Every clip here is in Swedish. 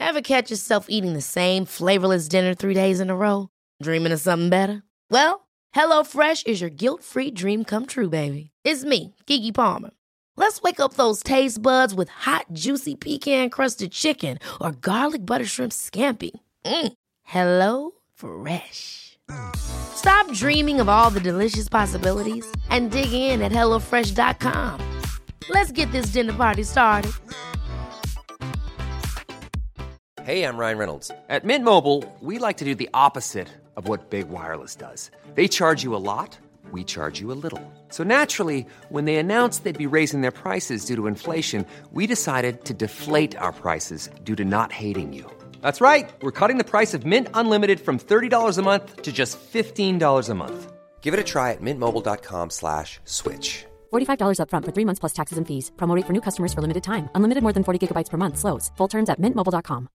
Ever catch yourself eating the same flavorless dinner 3 days in a row? Dreaming of something better? Well, HelloFresh is your guilt-free dream come true, baby. It's me, Keke Palmer. Let's wake up those taste buds with hot, juicy pecan-crusted chicken or garlic butter shrimp scampi. Hello Fresh. Stop dreaming of all the delicious possibilities and dig in at HelloFresh.com. Let's get this dinner party started. Hey, I'm Ryan Reynolds. At Mint Mobile, we like to do the opposite of what Big Wireless does. They charge you a lot, we charge you a little. So naturally, when they announced they'd be raising their prices due to inflation, we decided to deflate our prices due to not hating you. That's right. We're cutting the price of Mint Unlimited from $30 a month to just $15 a month. Give it a try at mintmobile.com/switch. $45 up front for 3 months plus taxes and fees. Promo rate for new customers for limited time. Unlimited more than 40 gigabytes per month. Slows full terms at mintmobile.com.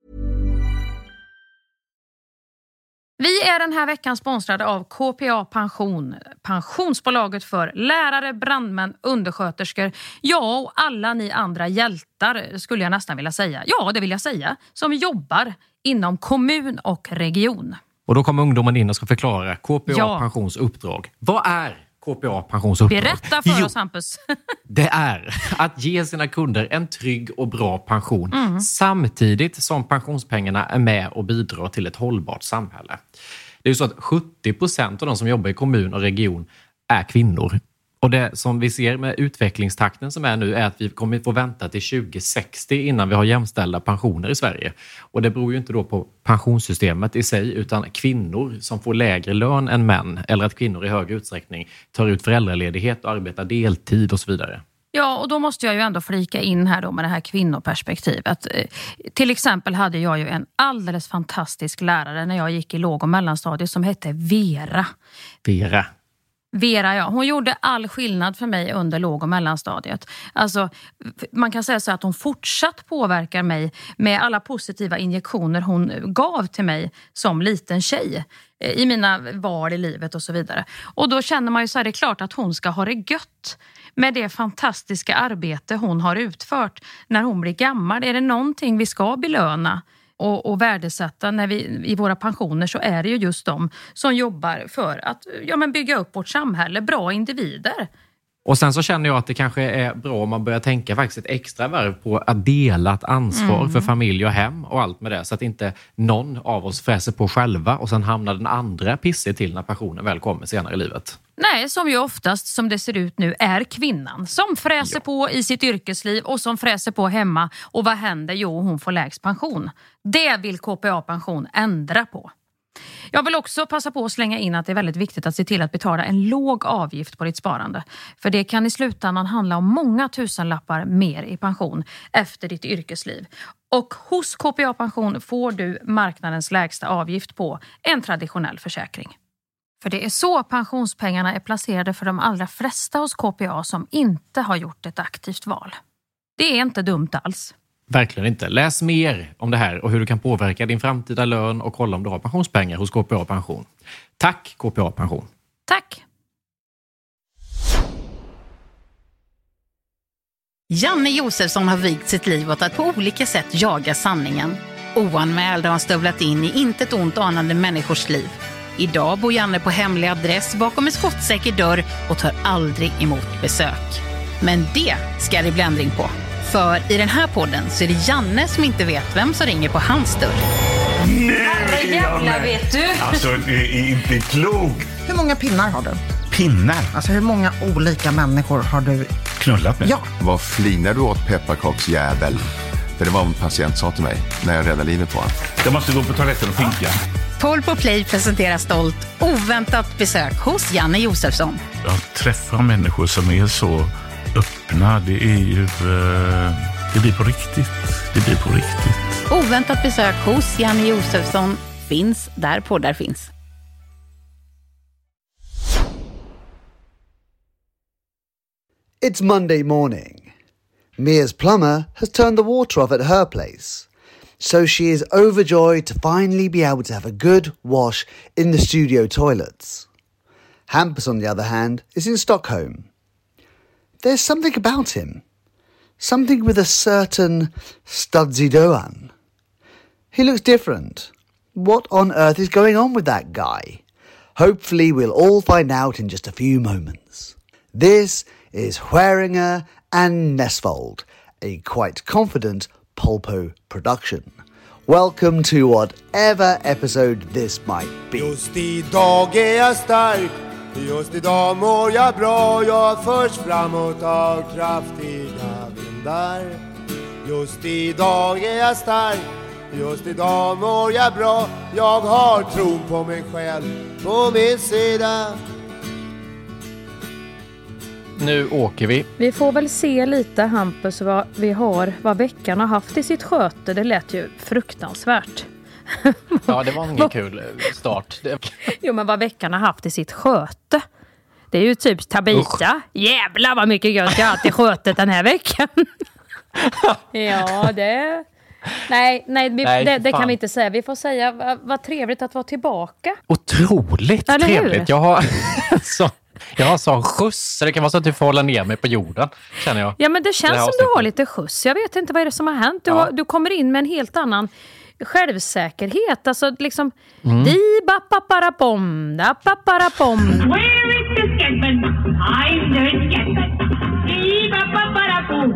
Vi är den här veckan sponsrade av KPA Pension, pensionsbolaget för lärare, brandmän, undersköterskor, ja och alla ni andra hjältar skulle jag nästan vilja säga. Ja, det vill jag säga, som jobbar inom kommun och region. Och då kommer ungdomen in och ska förklara KPA Pensions uppdrag. Vad är KPA Pensions uppdrag? Berätta för oss, Hampus. Det är att ge sina kunder en trygg och bra pension samtidigt som pensionspengarna är med och bidrar till ett hållbart samhälle. Det är ju så att 70% av de som jobbar i kommun och region är kvinnor. Och det som vi ser med utvecklingstakten som är nu är att vi kommer få vänta till 2060 innan vi har jämställda pensioner i Sverige. Och det beror ju inte då på pensionssystemet i sig utan kvinnor som får lägre lön än män eller att kvinnor i hög utsträckning tar ut föräldraledighet och arbetar deltid och så vidare. Ja, och då måste jag ju ändå flika in här då med det här kvinnoperspektivet. Till exempel hade jag ju en alldeles fantastisk lärare när jag gick i låg- och mellanstadiet som hette Vera. Vera, ja. Hon gjorde all skillnad för mig under låg- och mellanstadiet. Alltså, man kan säga så att hon fortsatt påverkar mig med alla positiva injektioner hon gav till mig som liten tjej i mina val i livet och så vidare. Och då känner man ju så här, det är klart att hon ska ha det gött med det fantastiska arbete hon har utfört när hon blir gammal. Är det någonting vi ska belöna och värdesätta när vi i våra pensioner, så är det ju just de som jobbar för att bygga upp vårt samhälle, bra individer. Och sen så känner jag att det kanske är bra om man börjar tänka faktiskt ett extra varv på att dela ett ansvar för familj och hem och allt med det. Så att inte någon av oss fräser på själva och sen hamnar den andra pissig till när pensionen väl kommer senare i livet. Nej, som ju oftast som det ser ut nu är kvinnan som fräser på i sitt yrkesliv och som fräser på hemma. Och vad händer? Jo, hon får lägst pension. Det vill KPA Pension ändra på. Jag vill också passa på att slänga in att det är väldigt viktigt att se till att betala en låg avgift på ditt sparande. För det kan i slutändan handla om många tusenlappar mer i pension efter ditt yrkesliv. Och hos KPA Pension får du marknadens lägsta avgift på en traditionell försäkring. För det är så pensionspengarna är placerade för de allra flesta hos KPA som inte har gjort ett aktivt val. Det är inte dumt alls. Verkligen inte. Läs mer om det här och hur du kan påverka din framtida lön och kolla om du har pensionspengar hos KPA Pension. Tack KPA Pension. Tack. Janne Josefsson har vigt sitt liv åt att på olika sätt jaga sanningen. Oanmäld har han stövlat in i intet ont anande människors liv. Idag bor Janne på hemlig adress bakom en skottsäker dörr och tar aldrig emot besök. Men det ska det bli ändring på. För i den här podden så är det Janne som inte vet vem som ringer på hans dörr. Nej, jävlar, vet du. Alltså, det är inte klokt. Hur många pinnar har du? Pinnar? Alltså hur många olika människor har du knullat med? Ja. Vad flinar du åt, pepparkaksjävel? För det var en patient sa till mig när jag räddade livet på honom. Jag måste gå på toaletten och pinka. 12 på Play presenterar stolt oväntat besök hos Janne Josefsson. Jag träffar människor som är så öppna. Det är ju... det blir på riktigt. Det blir på riktigt. Oväntat besök hos Janne Josefsson finns där poddar finns. It's Monday morning. Mia's plumber has turned the water off at her place, so she is overjoyed to finally be able to have a good wash in the studio toilets. Hampus, on the other hand, is in Stockholm. There's something about him, something with a certain studsy doan. He looks different. What on earth is going on with that guy? Hopefully we'll all find out in just a few moments. This is Schweringer and Nesvold, a quite confident Polpo production. Welcome to whatever episode this might be. Just idag är jag stark, just idag mår jag bra. Jag förs framåt av kraftiga vindar. Just idag är jag stark, just idag mår jag bra. Jag har tron på mig själv på min sida. Nu åker vi. Vi får väl se lite, Hampus, vad veckan har haft i sitt sköte. Det lät ju fruktansvärt. Ja, det var ingen kul start. Jo, men vad veckan har haft i sitt sköte. Det är ju typ Tabita. Jävlar vad mycket gött jag har haft i skötet den här veckan. Ja, det... Nej, det kan vi inte säga. Vi får säga vad trevligt att vara tillbaka. Otroligt trevligt. Jag har sån skjuts, så det kan vara så att du får hålla ner mig på jorden, känner jag. Ja, men det känns som du har lite skjuts. Jag vet inte vad är det som har hänt. Du kommer in med en helt annan självsäkerhet. Alltså liksom... Di-ba-pa-para-pom, da-pa-para-pom. Where is the Scatman? I'm the Scatman. Di-ba-pa-para-pom,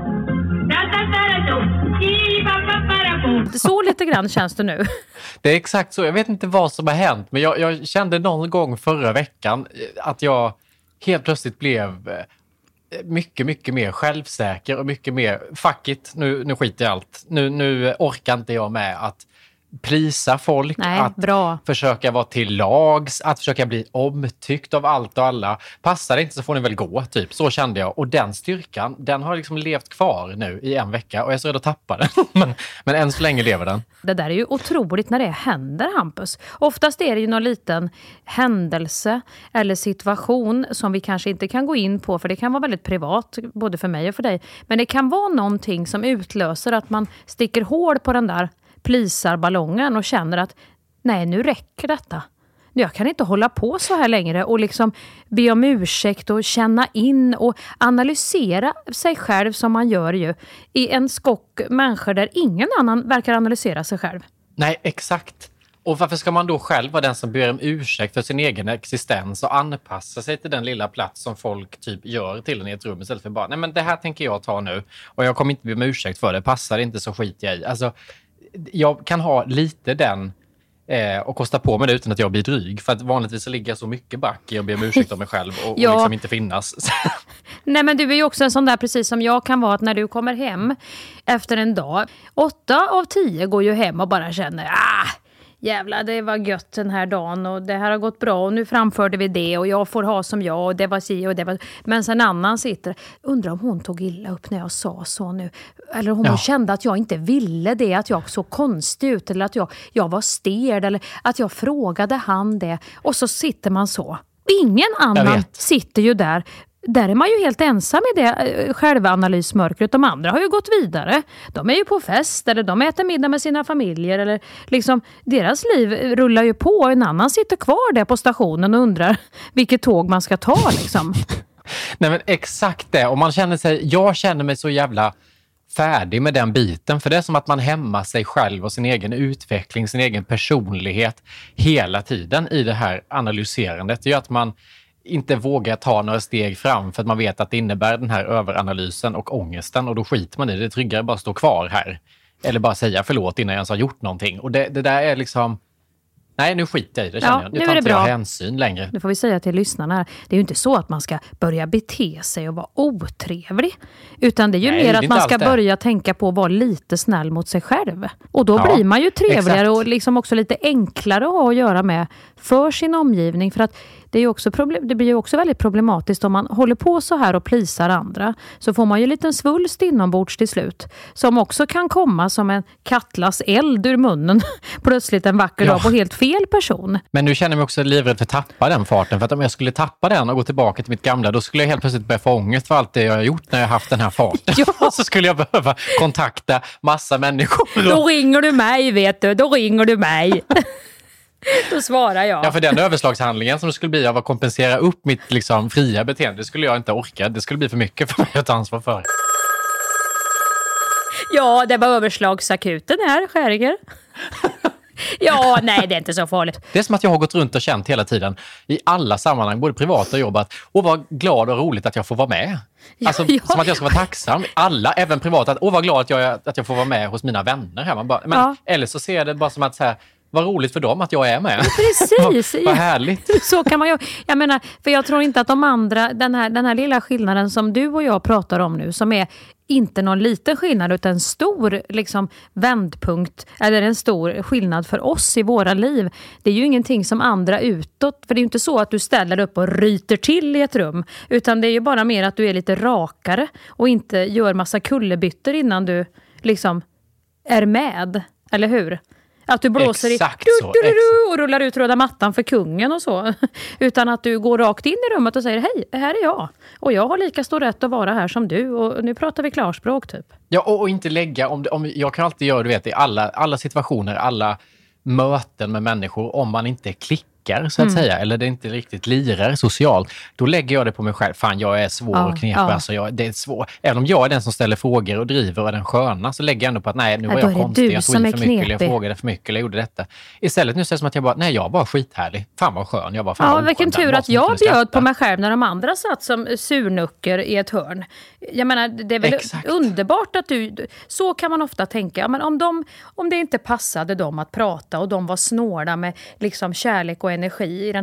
da-da-da-da-do. Di-ba-pa-para-pom. Så lite grann känns det nu. Det är exakt så. Jag vet inte vad som har hänt, men jag kände någon gång förra veckan att jag helt plötsligt blev mycket, mycket mer självsäker och mycket mer fuck it, nu skiter jag allt. Nu orkar inte jag med att prisa folk, försöka vara till lags, att försöka bli omtyckt av allt och alla. Passar det inte så får ni väl gå, typ. Så kände jag. Och den styrkan, den har liksom levt kvar nu i en vecka och jag är så rädd att tappa den. men än så länge lever den. Det där är ju otroligt när det händer, Hampus. Oftast är det ju någon liten händelse eller situation som vi kanske inte kan gå in på, för det kan vara väldigt privat, både för mig och för dig. Men det kan vara någonting som utlöser att man sticker hål på den där plisarballongen och känner att nej, nu räcker detta. Jag kan inte hålla på så här längre och liksom be om ursäkt och känna in och analysera sig själv som man gör ju i en skock människor där ingen annan verkar analysera sig själv. Nej, exakt. Och varför ska man då själv vara den som ber om ursäkt för sin egen existens och anpassa sig till den lilla plats som folk typ gör till en i ett rum istället för bara, nej men det här tänker jag ta nu och jag kommer inte be om ursäkt för det, passar inte så skit jag i. Alltså, jag kan ha lite den och kosta på mig det utan att jag blir dryg. För att vanligtvis så ligger jag så mycket back i att be om ursäkt om mig själv och liksom inte finnas. Nej, men du är ju också en sån där, precis som jag kan vara, att när du kommer hem efter en dag, 8 av 10 går ju hem och bara känner jävlar, det var gött den här dagen och det här har gått bra och nu framförde vi det och jag får ha som jag och det var si och det var... Men sen annan sitter, undrar om hon tog illa upp när jag sa så nu. Eller om hon kände att jag inte ville det, att jag såg konstig ut eller att jag var stel eller att jag frågade han det. Och så sitter man så. Ingen annan sitter ju där. Där är man ju helt ensam i det självanalysmörkret. De andra har ju gått vidare. De är ju på fest eller de äter middag med sina familjer. Eller liksom, deras liv rullar ju på. En annan sitter kvar där på stationen och undrar vilket tåg man ska ta liksom. Nej, men exakt det. Och jag känner mig så jävla färdig med den biten. För det är som att man hämmar sig själv och sin egen utveckling, sin egen personlighet hela tiden i det här analyserandet. Det gör att man inte vågar ta några steg fram för att man vet att det innebär den här överanalysen och ångesten och då skiter man i det. Det är tryggare bara stå kvar här. Eller bara säga förlåt innan jag ens har gjort någonting. Och det där är liksom... Nej, nu skiter jag i det, känner jag. Nu tar inte jag hänsyn längre. Nu får vi säga till lyssnarna här. Det är ju inte så att man ska börja bete sig och vara otrevlig. Utan det är ju mer att man ska börja tänka på att vara lite snäll mot sig själv. Och då blir man ju trevligare och liksom också lite enklare att ha att göra med för sin omgivning. För att det är ju också det blir ju också väldigt problematiskt om man håller på så här och plisar andra. Så får man ju en liten svulst inombords till slut. Som också kan komma som en kattlas eld ur munnen. Plötsligt en vacker dag på helt fel person. Men nu känner jag mig också livrädd för att tappa den farten. För att om jag skulle tappa den och gå tillbaka till mitt gamla, då skulle jag helt plötsligt börja få ångest för allt det jag har gjort när jag har haft den här farten. Så skulle jag behöva kontakta massa människor. Då ringer du mig, vet du. Då ringer du mig. Då svarar jag. Ja, för den överslagshandlingen som det skulle bli av att kompensera upp mitt liksom fria beteende, det skulle jag inte orka. Det skulle bli för mycket för mig att ta ansvar för. Ja, det var överslagsakuten här, Schweringer. Ja, nej, det är inte så farligt. Det är som att jag har gått runt och känt hela tiden i alla sammanhang, både privat och jobbat, och vad glad och roligt att jag får vara med. Alltså, som att jag ska vara tacksam. Alla, även privat, att vad glad att jag får vara med hos mina vänner här. Man bara, eller så ser jag det bara som att så här, vad roligt för dem att jag är med. Precis. Vad härligt. Så kan man ju. Jag menar, för jag tror inte att de andra, den här lilla skillnaden som du och jag pratar om nu, som är inte någon liten skillnad utan en stor liksom vändpunkt, eller en stor skillnad för oss i våra liv. Det är ju ingenting som andra utåt, för det är ju inte så att du ställer upp och ryter till i ett rum, utan det är ju bara mer att du är lite rakare och inte gör massa kullerbyttor innan du liksom är med, eller hur? Att du blåser exakt och rullar ut röda mattan för kungen och så. Utan att du går rakt in i rummet och säger, hej, här är jag. Och jag har lika stor rätt att vara här som du. Och nu pratar vi klarspråk typ. Ja, och inte lägga, om jag kan alltid göra, du vet, i alla situationer, alla möten med människor, om man inte klickar så att säga, eller det inte riktigt lirar socialt, då lägger jag det på mig själv. Fan, jag är svår och knepig. Alltså, det är svårt. Även om jag är den som ställer frågor och driver och är den sköna, så lägger jag ändå på att nej, nu var jag konstig, jag tog i för mycket, eller jag frågade för mycket, eller jag gjorde detta. Istället nu säger det som att jag bara, nej, jag var skithärlig. Fan vad skön, jag var fan oskön. Vilken tur att jag bjöd på mig själv när de andra satt som surnucker i ett hörn. Jag menar, det är väl underbart att så kan man ofta tänka. Men om det inte passade dem att prata och de var snåla med liksom kärlek och energi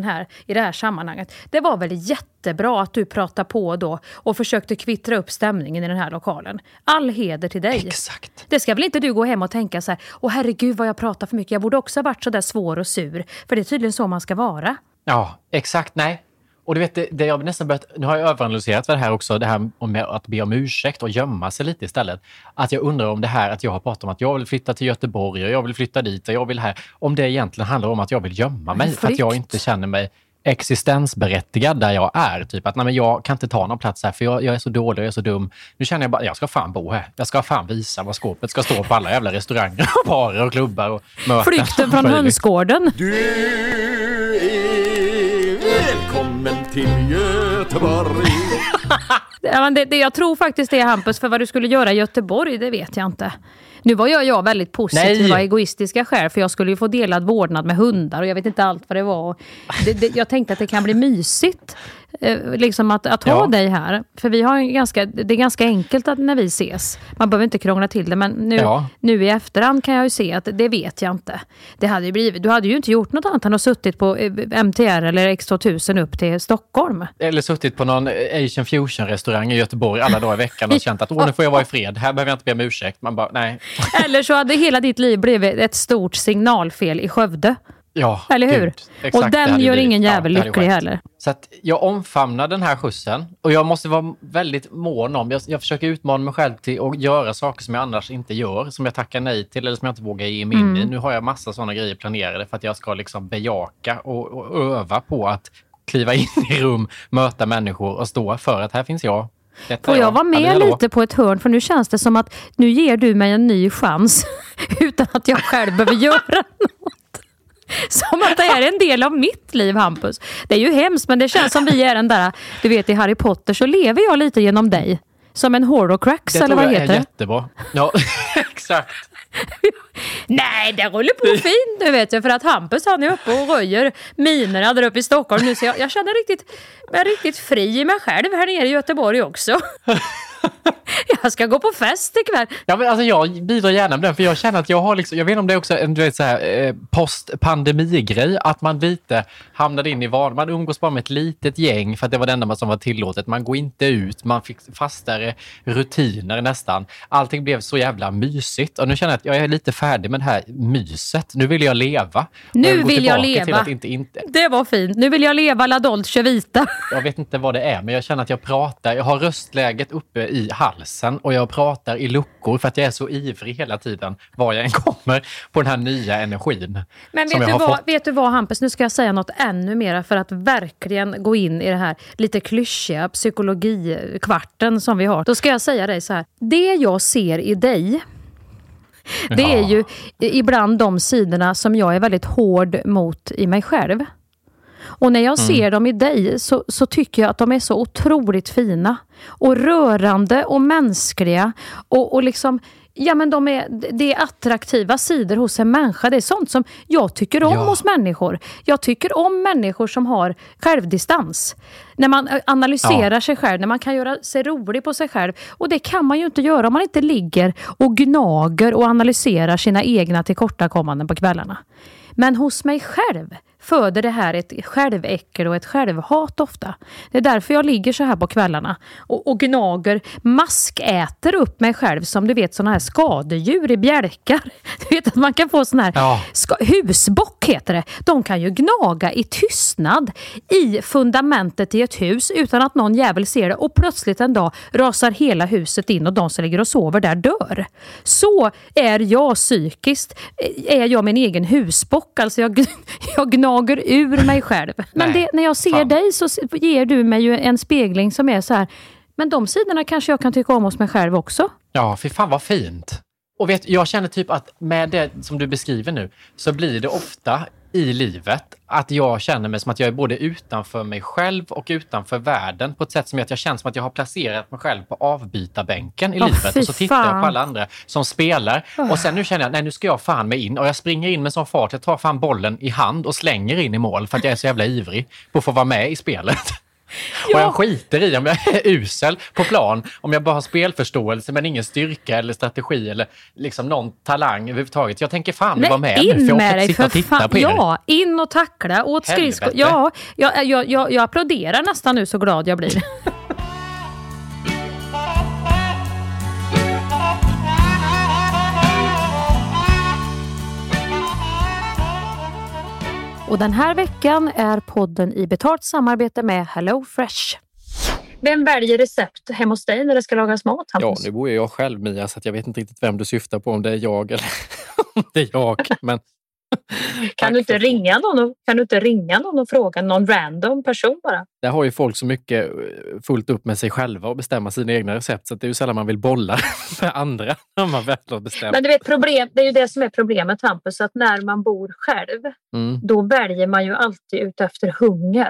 i det här sammanhanget. Det var väl jättebra att du pratade på då och försökte kvittra upp stämningen i den här lokalen. All heder till dig. Exakt. Det ska väl inte du gå hem och tänka så här, herregud vad jag pratar för mycket. Jag borde också ha varit så där svår och sur. För det är tydligen så man ska vara. Ja, exakt. Nej. Och du vet, det jag nästan börjat, nu har jag överanalyserat det här också, det här med att be om ursäkt och gömma sig lite istället. Att jag undrar om det här att jag har pratat om att jag vill flytta till Göteborg och jag vill flytta dit och jag vill här, om det egentligen handlar om att jag vill gömma mig för att jag inte känner mig existensberättigad där jag är. Typ att nej, men jag kan inte ta någon plats här för jag är så dålig och jag är så dum. Nu känner jag bara, jag ska fan bo här. Jag ska fan visa vad skåpet ska stå på alla jävla restauranger och barer och klubbar och möten. Flykten från hönsgården. Du är välkommen till Göteborg. Jag tror faktiskt det, Hampus, för vad du skulle göra i Göteborg, det vet jag inte. Nu var jag väldigt positiv av egoistiska skäl, för jag skulle ju få delad vårdnad med hundar och jag vet inte allt vad det var. Jag tänkte att det kan bli mysigt liksom att ha dig här. För vi har det är ganska enkelt att när vi ses. Man behöver inte krångla till det, men nu i efterhand kan jag ju se att det vet jag inte. Det hade ju blivit, du hade ju inte gjort något annat än att suttit på MTR eller X2000 upp till Stockholm. Eller suttit på någon Asian Fusion restaurang i Göteborg alla dagar i veckan och känt att nu får jag vara i fred. Här behöver jag inte be om ursäkt. Man bara, nej. Eller så hade hela ditt liv blivit ett stort signalfel i Skövde. Ja, eller hur? Exakt, och den gör ingen jävel lycklig heller. Så att jag omfamnar den här skjutsen. Och jag måste vara väldigt mån om. Jag försöker utmana mig själv till att göra saker som jag annars inte gör. Som jag tackar nej till eller som jag inte vågar ge mig in i. Nu har jag massa sådana grejer planerade för att jag ska liksom bejaka och öva på att kliva in i rum, möta människor och stå för att här finns jag. Får jag vara med lite på ett hörn? För nu känns det som att nu ger du mig en ny chans utan att jag själv behöver göra något. Som att det är en del av mitt liv, Hampus. Det är ju hemskt, men det känns som vi är den där, du vet, i Harry Potter så lever jag lite genom dig. Som en horcrux, eller vad heter det? Det är jättebra. Ja, exakt. Nej, det rullar på fint nu, vet jag. För att Hampus, han är uppe och röjer minerna där uppe i Stockholm nu. Så jag känner riktigt fri i mig själv här nere i Göteborg också. Jag ska gå på fest ikväll. Ja, men alltså jag bidrar gärna med den, för jag känner att jag har liksom, jag vet inte om det är också en, du vet, så här, post-pandemi-grej, att man lite hamnade in i vad man umgås bara med ett litet gäng för att det var det enda som var tillåtet. Man går inte ut, man fick fastare rutiner nästan. Allting blev så jävla mysigt och nu känner jag att jag är lite färdig med det här myset. Nu vill jag leva. Nu vill jag leva. Inte. Det var fint. Nu vill jag leva la Dolce Vita. Jag vet inte vad det är, men jag känner att jag pratar. Jag har röstläget uppe i halsen och jag pratar i luckor för att jag är så ivrig hela tiden var jag än kommer på den här nya energin. Men vet du vad, Hampus, nu ska jag säga något ännu mer för att verkligen gå in i det här lite klyschiga psykologikvarten som vi har. Då ska jag säga dig så här. Det jag ser i dig, det är ju ibland de sidorna som jag är väldigt hård mot i mig själv. Och när jag ser dem i dig så tycker jag att de är så otroligt fina och rörande och mänskliga och liksom Ja, men det är attraktiva sidor hos en människa. Det är sånt som jag tycker om hos människor. Jag tycker om människor som har självdistans. När man analyserar sig själv, när man kan göra sig rolig på sig själv. Och det kan man ju inte göra om man inte ligger och gnager och analyserar sina egna tillkortakommanden på kvällarna. Men hos mig själv föder det här ett själväckel och ett självhat ofta. Det är därför jag ligger så här på kvällarna och gnager, maskäter upp mig själv som du vet såna här skadedjur i bjälkar. Du vet att man kan få sån här husbock heter det. De kan ju gnaga i tystnad i fundamentet i ett hus utan att någon jävel ser det och plötsligt en dag rasar hela huset in och de som ligger och sover där dör. Så är jag psykiskt, är jag min egen husbock. Alltså jag gnager ur mig själv. Men när jag ser dig så ger du mig ju en spegling som är så här. Men de sidorna kanske jag kan tycka om hos mig själv också. Ja, för fan vad fint. Och jag känner typ att med det som du beskriver nu så blir det ofta i livet att jag känner mig som att jag är både utanför mig själv och utanför världen på ett sätt som att jag känner som att jag har placerat mig själv på avbytarbänken i livet och så tittar jag på alla andra som spelar och sen nu känner jag, nej nu ska jag fan mig in och jag springer in med sån fart, jag tar fan bollen i hand och slänger in i mål för att jag är så jävla ivrig på att få vara med i spelet. Och jag skiter i om jag är usel på plan, om jag bara har spelförståelse men ingen styrka eller strategi eller liksom någon talang överhuvudtaget. Jag tänker fan vara med nu för jag får sitta och titta på er. Ja, in och tackla åt skridskor. Ja, jag applåderar nästan nu så glad jag blir. Och den här veckan är podden i betalt samarbete med Hello Fresh. Vem väljer recept hemma hos dig när det ska lagas mat? Ja, nu bor jag själv, Mia, så att jag vet inte riktigt vem du syftar på, om det är jag eller om det är jag. Men... Kan du inte ringa någon och fråga någon random person bara? Det har ju folk så mycket fullt upp med sig själva och bestämma sina egna recept så att det är ju sällan man vill bolla med andra när man väl har bestämt. Men du vet, det är ju det som är problemet, Hampus, att när man bor själv då väljer man ju alltid ut efter hunger.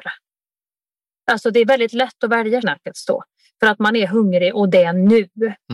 Alltså det är väldigt lätt att välja snacket då. För att man är hungrig och det är nu.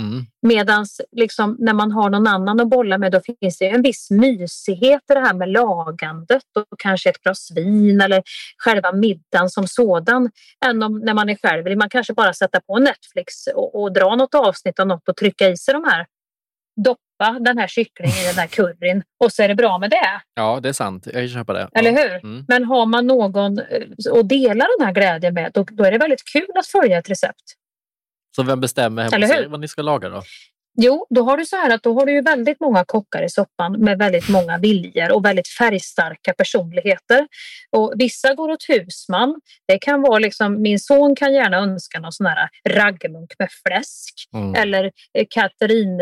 Medans liksom, när man har någon annan att bolla med, då finns det en viss mysighet i det här med lagandet och kanske ett glas vin eller själva middagen som sådan. Än om när man är själv vill man kanske bara sätta på Netflix och dra något avsnitt av något och trycka i sig de här. Doppa den här kycklingen i den här curryn och så är det bra med det. Ja, det är sant. Jag köper det. Eller hur? Men har man någon att dela den här glädjen med, då är det väldigt kul att följa ett recept. Så vem bestämmer hemma vad ni ska laga då? Jo, då har du så här att då har du ju väldigt många kockar i soppan med väldigt många viljor och väldigt färgstarka personligheter. Och vissa går åt husman. Det kan vara liksom, min son kan gärna önska någon sån här raggmunk med fläsk. Eller Katarin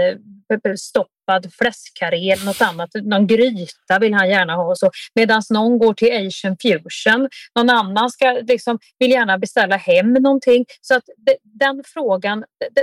stoppad fläskkarré eller något annat. Någon gryta vill han gärna ha. Medan någon går till Asian fusion. Någon annan ska vill gärna beställa hem någonting. Så att den frågan,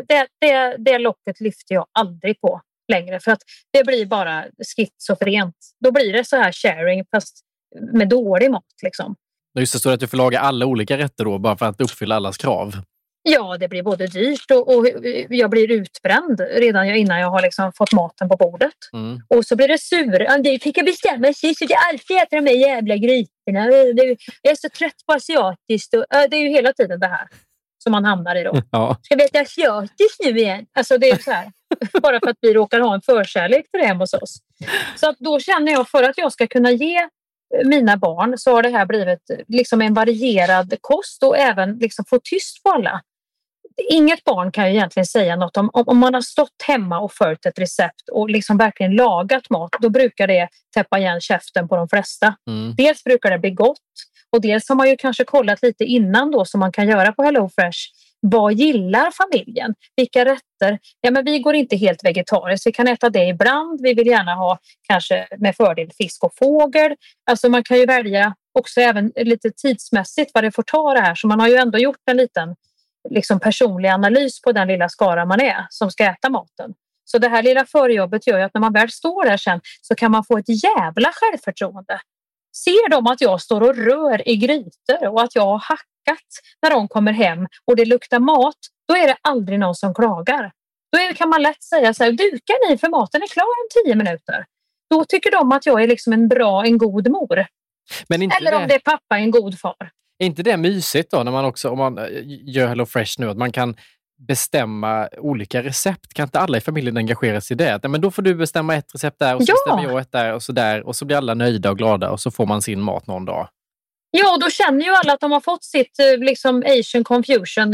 det locket lyfter jag aldrig på längre. För att det blir bara schizofrent. Då blir det så här sharing fast med dålig mat liksom. Just det, står att du får laga alla olika rätter då bara för att uppfylla allas krav. Ja, det blir både dyrt och jag blir utbränd redan innan jag har fått maten på bordet. Och så blir det sur. Det fick jag bestämma sig så jag alltid äter de här jävla grytorna. Jag är så trött på asiatiskt. Och, det är ju hela tiden det här som man hamnar i då. Ja. Ska vi äta asiatiskt nu igen? Alltså det är så här. Bara för att vi råkar ha en förkärlek för det hemma hos oss. Så att då känner jag för att jag ska kunna ge mina barn så har det här blivit en varierad kost och även få tyst på alla. Inget barn kan ju egentligen säga något om man har stått hemma och följt ett recept och verkligen lagat mat, då brukar det täppa igen käften på de flesta. Dels brukar det bli gott och dels har man ju kanske kollat lite innan då som man kan göra på Hello Fresh. Vad gillar familjen? Vilka rätter? Ja, men vi går inte helt vegetariskt. Vi kan äta det ibland. Vi vill gärna ha kanske med fördel fisk och fågel. Alltså man kan ju välja också även lite tidsmässigt vad det får ta det här. Så man har ju ändå gjort en liten personlig analys på den lilla skara man är som ska äta maten. Så det här lilla förjobbet gör ju att när man väl står där sen så kan man få ett jävla självförtroende. Ser de att jag står och rör i grytor och att jag har hackat när de kommer hem och det luktar mat, då är det aldrig någon som klagar. Då kan man lätt säga så här, dukar ni för maten är klar om 10 minuter. Då tycker de att jag är liksom en god mor. Men inte eller om det är pappa, en god far. Är inte det mysigt då när man också, om man gör Hello Fresh nu, att man kan bestämma olika recept? Kan inte alla i familjen engagera sig i det? Men då får du bestämma ett recept där och så bestämmer jag ett där och så där. Och så blir alla nöjda och glada och så får man sin mat någon dag. Ja, då känner ju alla att de har fått sitt liksom Asian confusion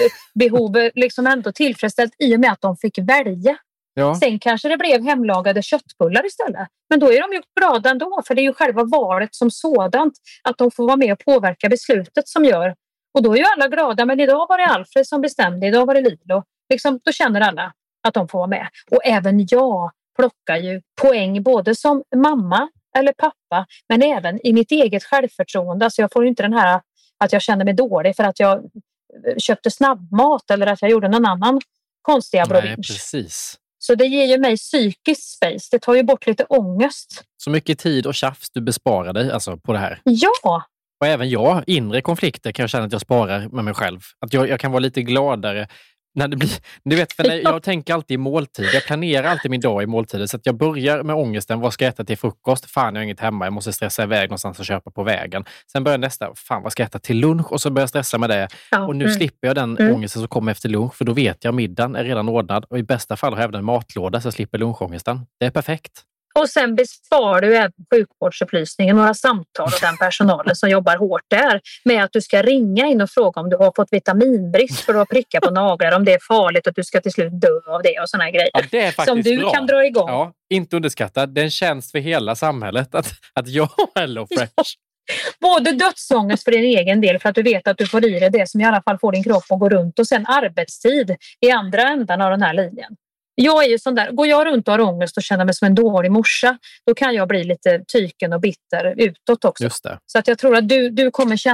behov liksom ändå tillfredsställt i och med att de fick välja. Ja. Sen kanske det blev hemlagade köttbullar istället. Men då är de ju glada ändå, för det är ju själva valet som sådant att de får vara med och påverka beslutet som gör. Och då är ju alla glada, men idag var det Alfred som bestämde, idag var det Lilo. Liksom, då känner alla att de får vara med. Och även jag plockar ju poäng både som mamma eller pappa, men även i mitt eget självförtroende. Så jag får ju inte den här att jag känner mig dålig för att jag köpte snabbmat eller att jag gjorde någon annan konstig abrovinch. Nej, precis. Så det ger ju mig psykisk space. Det tar ju bort lite ångest. Så mycket tid och tjafs du besparar dig alltså på det här. Ja! Och även jag, inre konflikter kan jag känna att jag sparar med mig själv. Att jag kan vara lite gladare när det blir... Du vet, för jag tänker alltid i måltid. Jag planerar alltid min dag i måltider. Så att jag börjar med ångesten. Vad ska jag äta till frukost? Fan, jag har inget hemma. Jag måste stressa iväg någonstans och köpa på vägen. Sen börjar nästa. Fan, vad ska jag äta till lunch? Och så börjar jag stressa med det. Ja, och nu slipper jag den ångesten som kommer efter lunch. För då vet jag middagen är redan ordnad. Och i bästa fall har jag även en matlåda så jag slipper lunchångesten. Det är perfekt. Och sen besparar du även sjukvårdsupplysningen, några samtal och den personalen som jobbar hårt där med att du ska ringa in och fråga om du har fått vitaminbrist för att ha prickar på naglar, om det är farligt och du ska till slut dö av det och såna här grejer. Ja, det är faktiskt som du bra. Kan dra igång. Ja, inte underskatta. Det är en tjänst för hela samhället att jag har Hello Fresh. Ja. Både dödsångest för din egen del för att du vet att du får i dig det som i alla fall får din kropp att gå runt och sen arbetstid i andra ändan av den här linjen. Jag är ju sån där, går jag runt och har ångest och känner mig som en dålig morsa, då kan jag bli lite tyken och bitter utåt också. Just det. Så att jag tror att du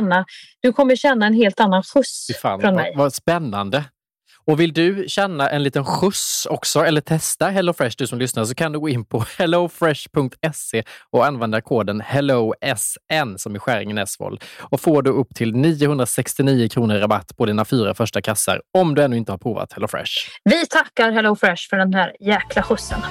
kommer känna en helt annan skjuts från mig. Vad spännande. Och vill du känna en liten skjuts också eller testa HelloFresh, du som lyssnar, så kan du gå in på hellofresh.se och använda koden HelloSN som i Skäringen Esvold och får du upp till 969 kronor rabatt på dina 4 första kassar om du ännu inte har provat HelloFresh. Vi tackar HelloFresh för den här jäkla skjutsen.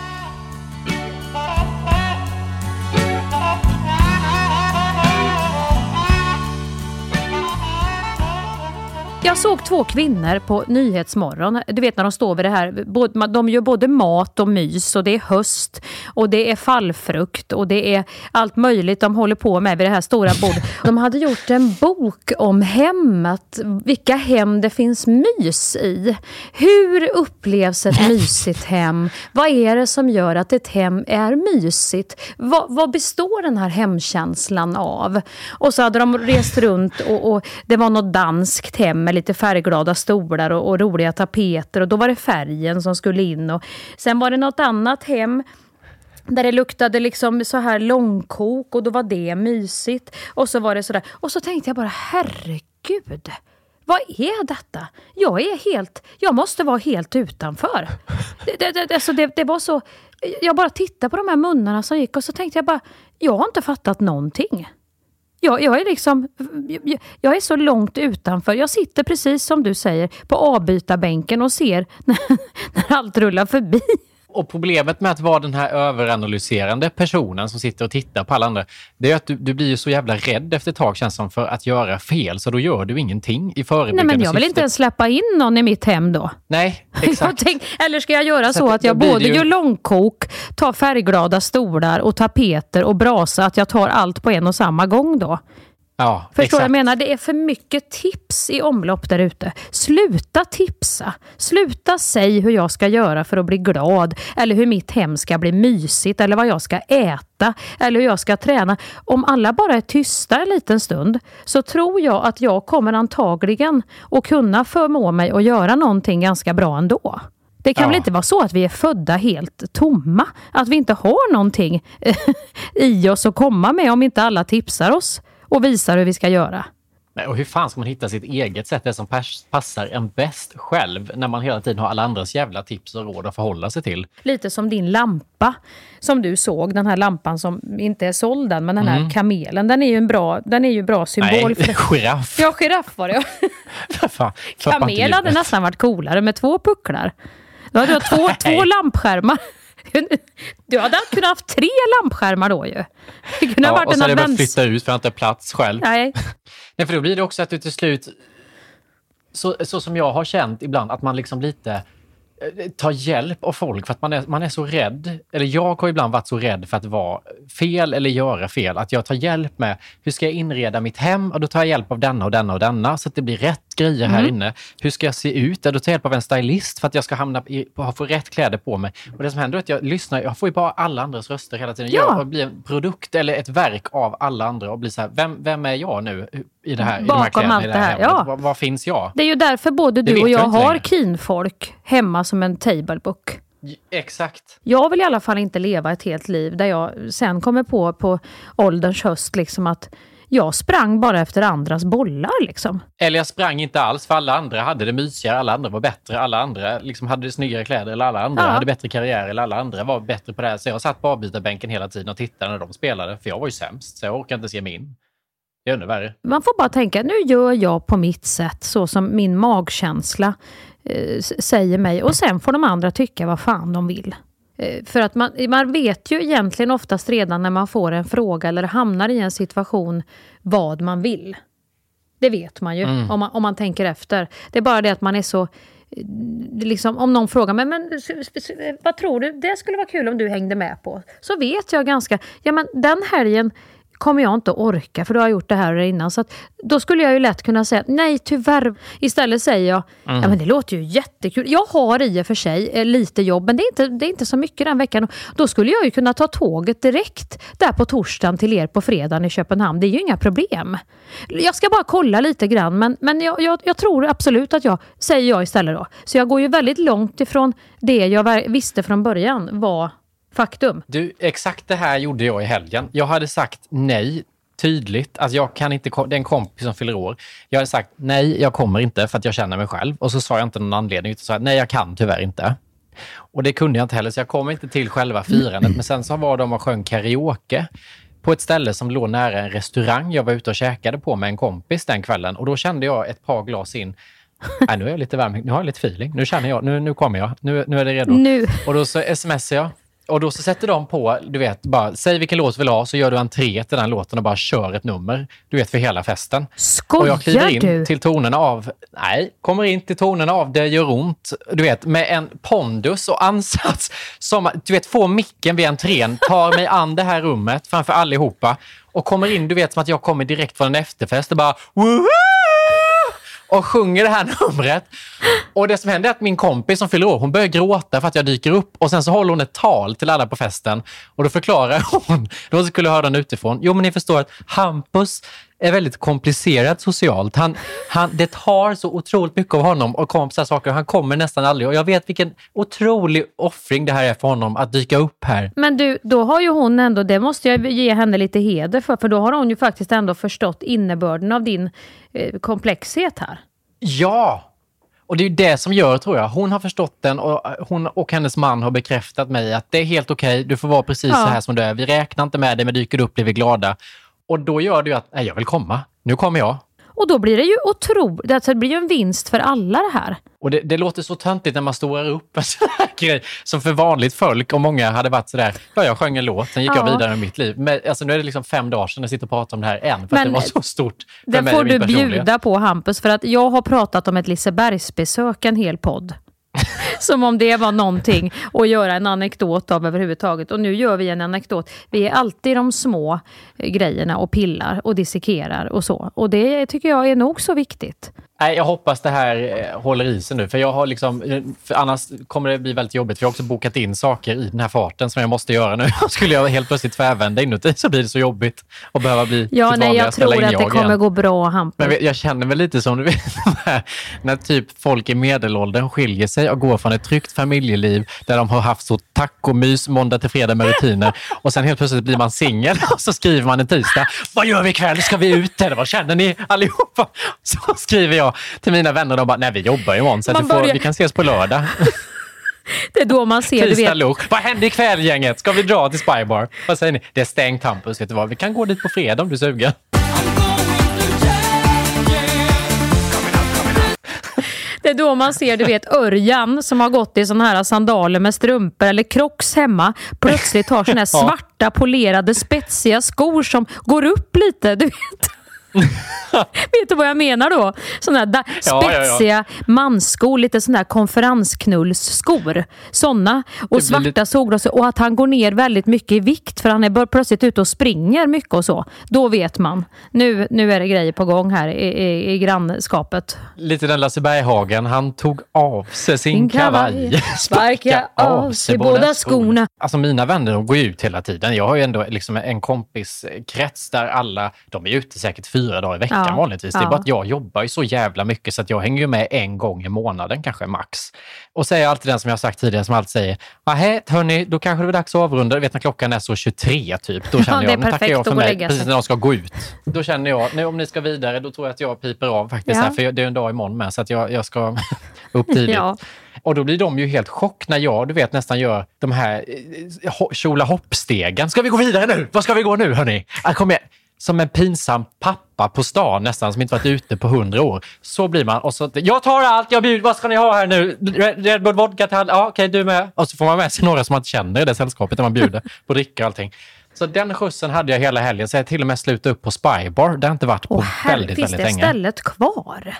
Jag såg 2 kvinnor på Nyhetsmorgon. Du vet när de står vid det här. De gör både mat och mys och det är höst och det är fallfrukt och det är allt möjligt de håller på med vid det här stora bordet. De hade gjort en bok om hemmet, vilka hem det finns mys i. Hur upplevs ett mysigt hem? Vad är det som gör att ett hem är mysigt? Vad består den här hemkänslan av? Och så hade de rest runt och det var något danskt hem med lite färgglada stolar och roliga tapeter och då var det färgen som skulle in och sen var det något annat hem där det luktade liksom så här långkok och då var det mysigt och så var det sådär och så tänkte jag bara herregud, vad är detta? Jag måste vara helt utanför. Det var så, jag bara tittade på de här munnarna som gick och så tänkte jag bara, jag har inte fattat någonting. Jag är så långt utanför. Jag sitter precis som du säger på avbytarbänken och ser när allt rullar förbi. Och problemet med att vara den här överanalyserande personen som sitter och tittar på alla andra, det är att du blir ju så jävla rädd efter ett tag känns som för att göra fel, så då gör du ingenting i förebyggande syfte. Nej, men jag vill inte ens släppa in någon i mitt hem då. Nej, exakt. Eller ska jag göra så att jag både gör långkok, tar färgglada stolar och tapeter och brasa, att jag tar allt på en och samma gång då? Ja, förstår jag menar, det är för mycket tips i omlopp där ute. Sluta tipsa. Sluta säg hur jag ska göra för att bli glad. Eller hur mitt hem ska bli mysigt. Eller vad jag ska äta. Eller hur jag ska träna. Om alla bara är tysta en liten stund så tror jag att jag kommer antagligen att kunna förmå mig att göra någonting ganska bra ändå. Det kan väl inte vara så att vi är födda helt tomma. Att vi inte har någonting i oss att komma med om inte alla tipsar oss och visar hur vi ska göra. Nej, och hur fan ska man hitta sitt eget sätt, det som passar en bäst själv, när man hela tiden har alla andras jävla tips och råd att förhålla sig till? Lite som din lampa som du såg, den här lampan som inte är såld än, men den här kamelen, den är ju en bra symbol. Nej, för det. Giraff. Ja, giraff var det. Kamel hade nästan varit coolare med 2 pucklar. Du hade två lampskärmar. Du hade kunnat haft 3 lampskärmar då ju. Det kunde ha varit och så en hade jag advents... börjat flytta ut för att jag inte har plats själv. Nej. Nej, för då blir det också att du till slut, så som jag har känt ibland, att man liksom lite tar hjälp av folk för att man är så rädd. Eller jag har ibland varit så rädd för att vara fel eller göra fel. Att jag tar hjälp med, hur ska jag inreda mitt hem? Och då tar jag hjälp av denna och denna och denna så att det blir rätt grejer här inne. Hur ska jag se ut? Då tar jag hjälp av en stylist för att jag ska få rätt kläder på mig. Och det som händer är att jag får ju bara alla andras röster hela tiden. Jag blir en produkt eller ett verk av alla andra och blir så här, vem är jag nu i det här, i de här kläderna, i det här hemmet? Var finns jag? Det är ju därför både du och jag har kinfolk hemma som en tablebook. Exakt. Jag vill i alla fall inte leva ett helt liv där jag sen kommer på ålderns höst liksom att jag sprang bara efter andras bollar liksom. Eller jag sprang inte alls för alla andra hade det mysigare, alla andra var bättre, alla andra liksom hade det snyggare kläder eller alla andra hade bättre karriär eller alla andra var bättre på det här. Så jag satt på avbytarbänken hela tiden och tittade när de spelade för jag var ju sämst så jag orkade inte se min. Det är ännu värre. Man får bara tänka, nu gör jag på mitt sätt så som min magkänsla säger mig och sen får de andra tycka vad fan de vill. För att man vet ju egentligen oftast redan när man får en fråga eller hamnar i en situation vad man vill. Det vet man ju om man tänker efter. Det är bara det att man är så liksom, om någon frågar men vad tror du? Det skulle vara kul om du hängde med på. Så vet jag ganska, men den helgen kommer jag inte att orka för då har jag gjort det här innan. Så att, då skulle jag ju lätt kunna säga nej tyvärr. Istället säger jag, men det låter ju jättekul. Jag har i och för sig lite jobb men det är inte så mycket den veckan. Då skulle jag ju kunna ta tåget direkt där på torsdagen till er på fredagen i Köpenhamn. Det är ju inga problem. Jag ska bara kolla lite grann men jag tror absolut att säger jag istället då. Så jag går ju väldigt långt ifrån det jag visste från början var faktum. Du, exakt det här gjorde jag i helgen. Jag hade sagt nej tydligt. Alltså jag kan inte, det är en kompis som fyller år. Jag hade sagt nej, jag kommer inte för att jag känner mig själv. Och så sa jag inte någon anledning utan sa nej, jag kan tyvärr inte. Och det kunde jag inte heller så jag kom inte till själva firandet. Men sen så var de och sjöng karaoke på ett ställe som låg nära en restaurang. Jag var ute och käkade på med en kompis den kvällen. Och då kände jag ett par glas in. Nej, nu är jag lite varm. Nu har jag lite feeling. Nu känner jag, nu kommer jag. Nu är det redo. Nu. Och då så smsar jag. Och då så sätter de på, du vet, bara säg vilken låt du vill ha så gör du entré till den låten och bara kör ett nummer. Du vet, för hela festen. Skojar och jag kliver in du? till tonerna av, kommer in till tonerna av Det gör ont. Du vet, med en pondus och ansats som, du vet, får micken vid entrén, tar mig an det här rummet framför allihopa och kommer in, du vet, som att jag kommer direkt från en efterfest och bara woohoo! Och sjunger det här numret. Och det som händer är att min kompis som fyller år, hon börjar gråta för att jag dyker upp. Och sen så håller hon ett tal till alla på festen. Och då förklarar hon, då skulle jag höra den utifrån. Jo, men ni förstår att Hampus är väldigt komplicerat socialt. Det tar så otroligt mycket av honom och komma på så här saker. Han kommer nästan aldrig. Och jag vet vilken otrolig offring det här är för honom att dyka upp här. Men du, då har ju hon ändå, det måste jag ge henne lite heder för då har hon ju faktiskt ändå förstått innebörden av din komplexhet här. Ja! Och det är ju det som gör, tror jag. Hon har förstått den och hon och hennes man har bekräftat mig att det är helt okej. Du får vara precis så här som du är. Vi räknar inte med dig, men dyker upp blir vi glada. Och då gör det ju att, nej, jag vill komma. Nu kommer jag. Och då blir det ju otroligt, alltså det blir ju en vinst för alla det här. Och det låter så töntigt när man står upp en sån här grej som för vanligt folk och många hade varit sådär, jag sjöng en låt, sen gick jag vidare med mitt liv. Men alltså nu är det liksom 5 dagar sedan jag sitter och pratar om det här än, för att det var så stort för det mig. Det får du bjuda på, Hampus, för att jag har pratat om ett Lisebergsbesök en hel podd. Som om det var någonting att göra en anekdot av överhuvudtaget. Och nu gör vi en anekdot. Vi är alltid de små grejerna och pillar och dissekerar och så. Och det tycker jag är nog så viktigt. Nej, jag hoppas det här håller i sig nu. För jag har liksom, för annars kommer det bli väldigt jobbigt. För jag har också bokat in saker i den här farten som jag måste göra nu. Skulle jag helt plötsligt tvärvända inuti så blir det så jobbigt att behöva bli jag tror att det kommer gå bra, Hampus. Men jag känner mig lite som du vet, när typ folk i medelåldern skiljer sig och går från ett tryggt familjeliv där de har haft så tacomys måndag till fredag med rutiner. Och sen helt plötsligt blir man singel och så skriver man en tisdag. Vad gör vi ikväll? Ska vi ut eller vad känner ni allihopa? Så skriver jag till mina vänner och de bara, nej vi jobbar imorgon så att vi kan ses på lördag. Det är då man ser, du vet. Vad händer ikväll, gänget? Ska vi dra till Spybar? Vad säger ni? Det är stängt, Hampus, vet du vad? Vi kan gå dit på fredag om du suger. då man ser, du vet, Örjan som har gått i såna här sandaler med strumpor eller Crocs hemma, plötsligt har såna här svarta polerade spetsiga skor som går upp lite, du vet. Vet du vad jag menar då? Såna där spetsiga mansskor, lite såna här konferensknullsskor. Såna. Och svarta solglasögon. Och att han går ner väldigt mycket i vikt för han är plötsligt ute och springer mycket och så. Då vet man. Nu är det grejer på gång här i grannskapet. Lite den Lasse Berghagen. Han tog av sig sin kavaj. Sparka av sig båda skorna. Alltså mina vänner, de går ut hela tiden. Jag har ju ändå liksom en kompiskrets där alla, de är ute säkert 4 dagar i veckan vanligtvis. Det är bara att jag jobbar ju så jävla mycket så att jag hänger ju med en gång i månaden kanske max. Och så är jag alltid den som jag har sagt tidigare som alltid säger, hörni, då kanske det är dags att avrunda. Du vet när klockan är så 23 typ. Då känner jag, nu tackar jag för mig precis när de ska gå ut. Då känner jag, nu om ni ska vidare, då tror jag att jag piper av faktiskt här, för det är en dag imorgon med så att jag ska upp tidigt. Och då blir de ju helt chock när jag, du vet, nästan gör de här kjola hoppstegen. Ska vi gå vidare nu? Vad ska vi gå nu, hörni? Kom igen. Som en pinsam pappa på stan nästan, som inte varit ute på 100 år. Så blir man. Och så, jag tar allt, jag bjuder, vad ska ni ha här nu? Red Bull vodka till all... Ja, okej, du med. Och så får man med sig några som man inte känner i det sällskapet när man bjuder på dricka och allting. Så den skjutsen hade jag hela helgen. Så jag till och med slutade upp på Spybar. Det har inte varit på väldigt länge. Finns det stället kvar?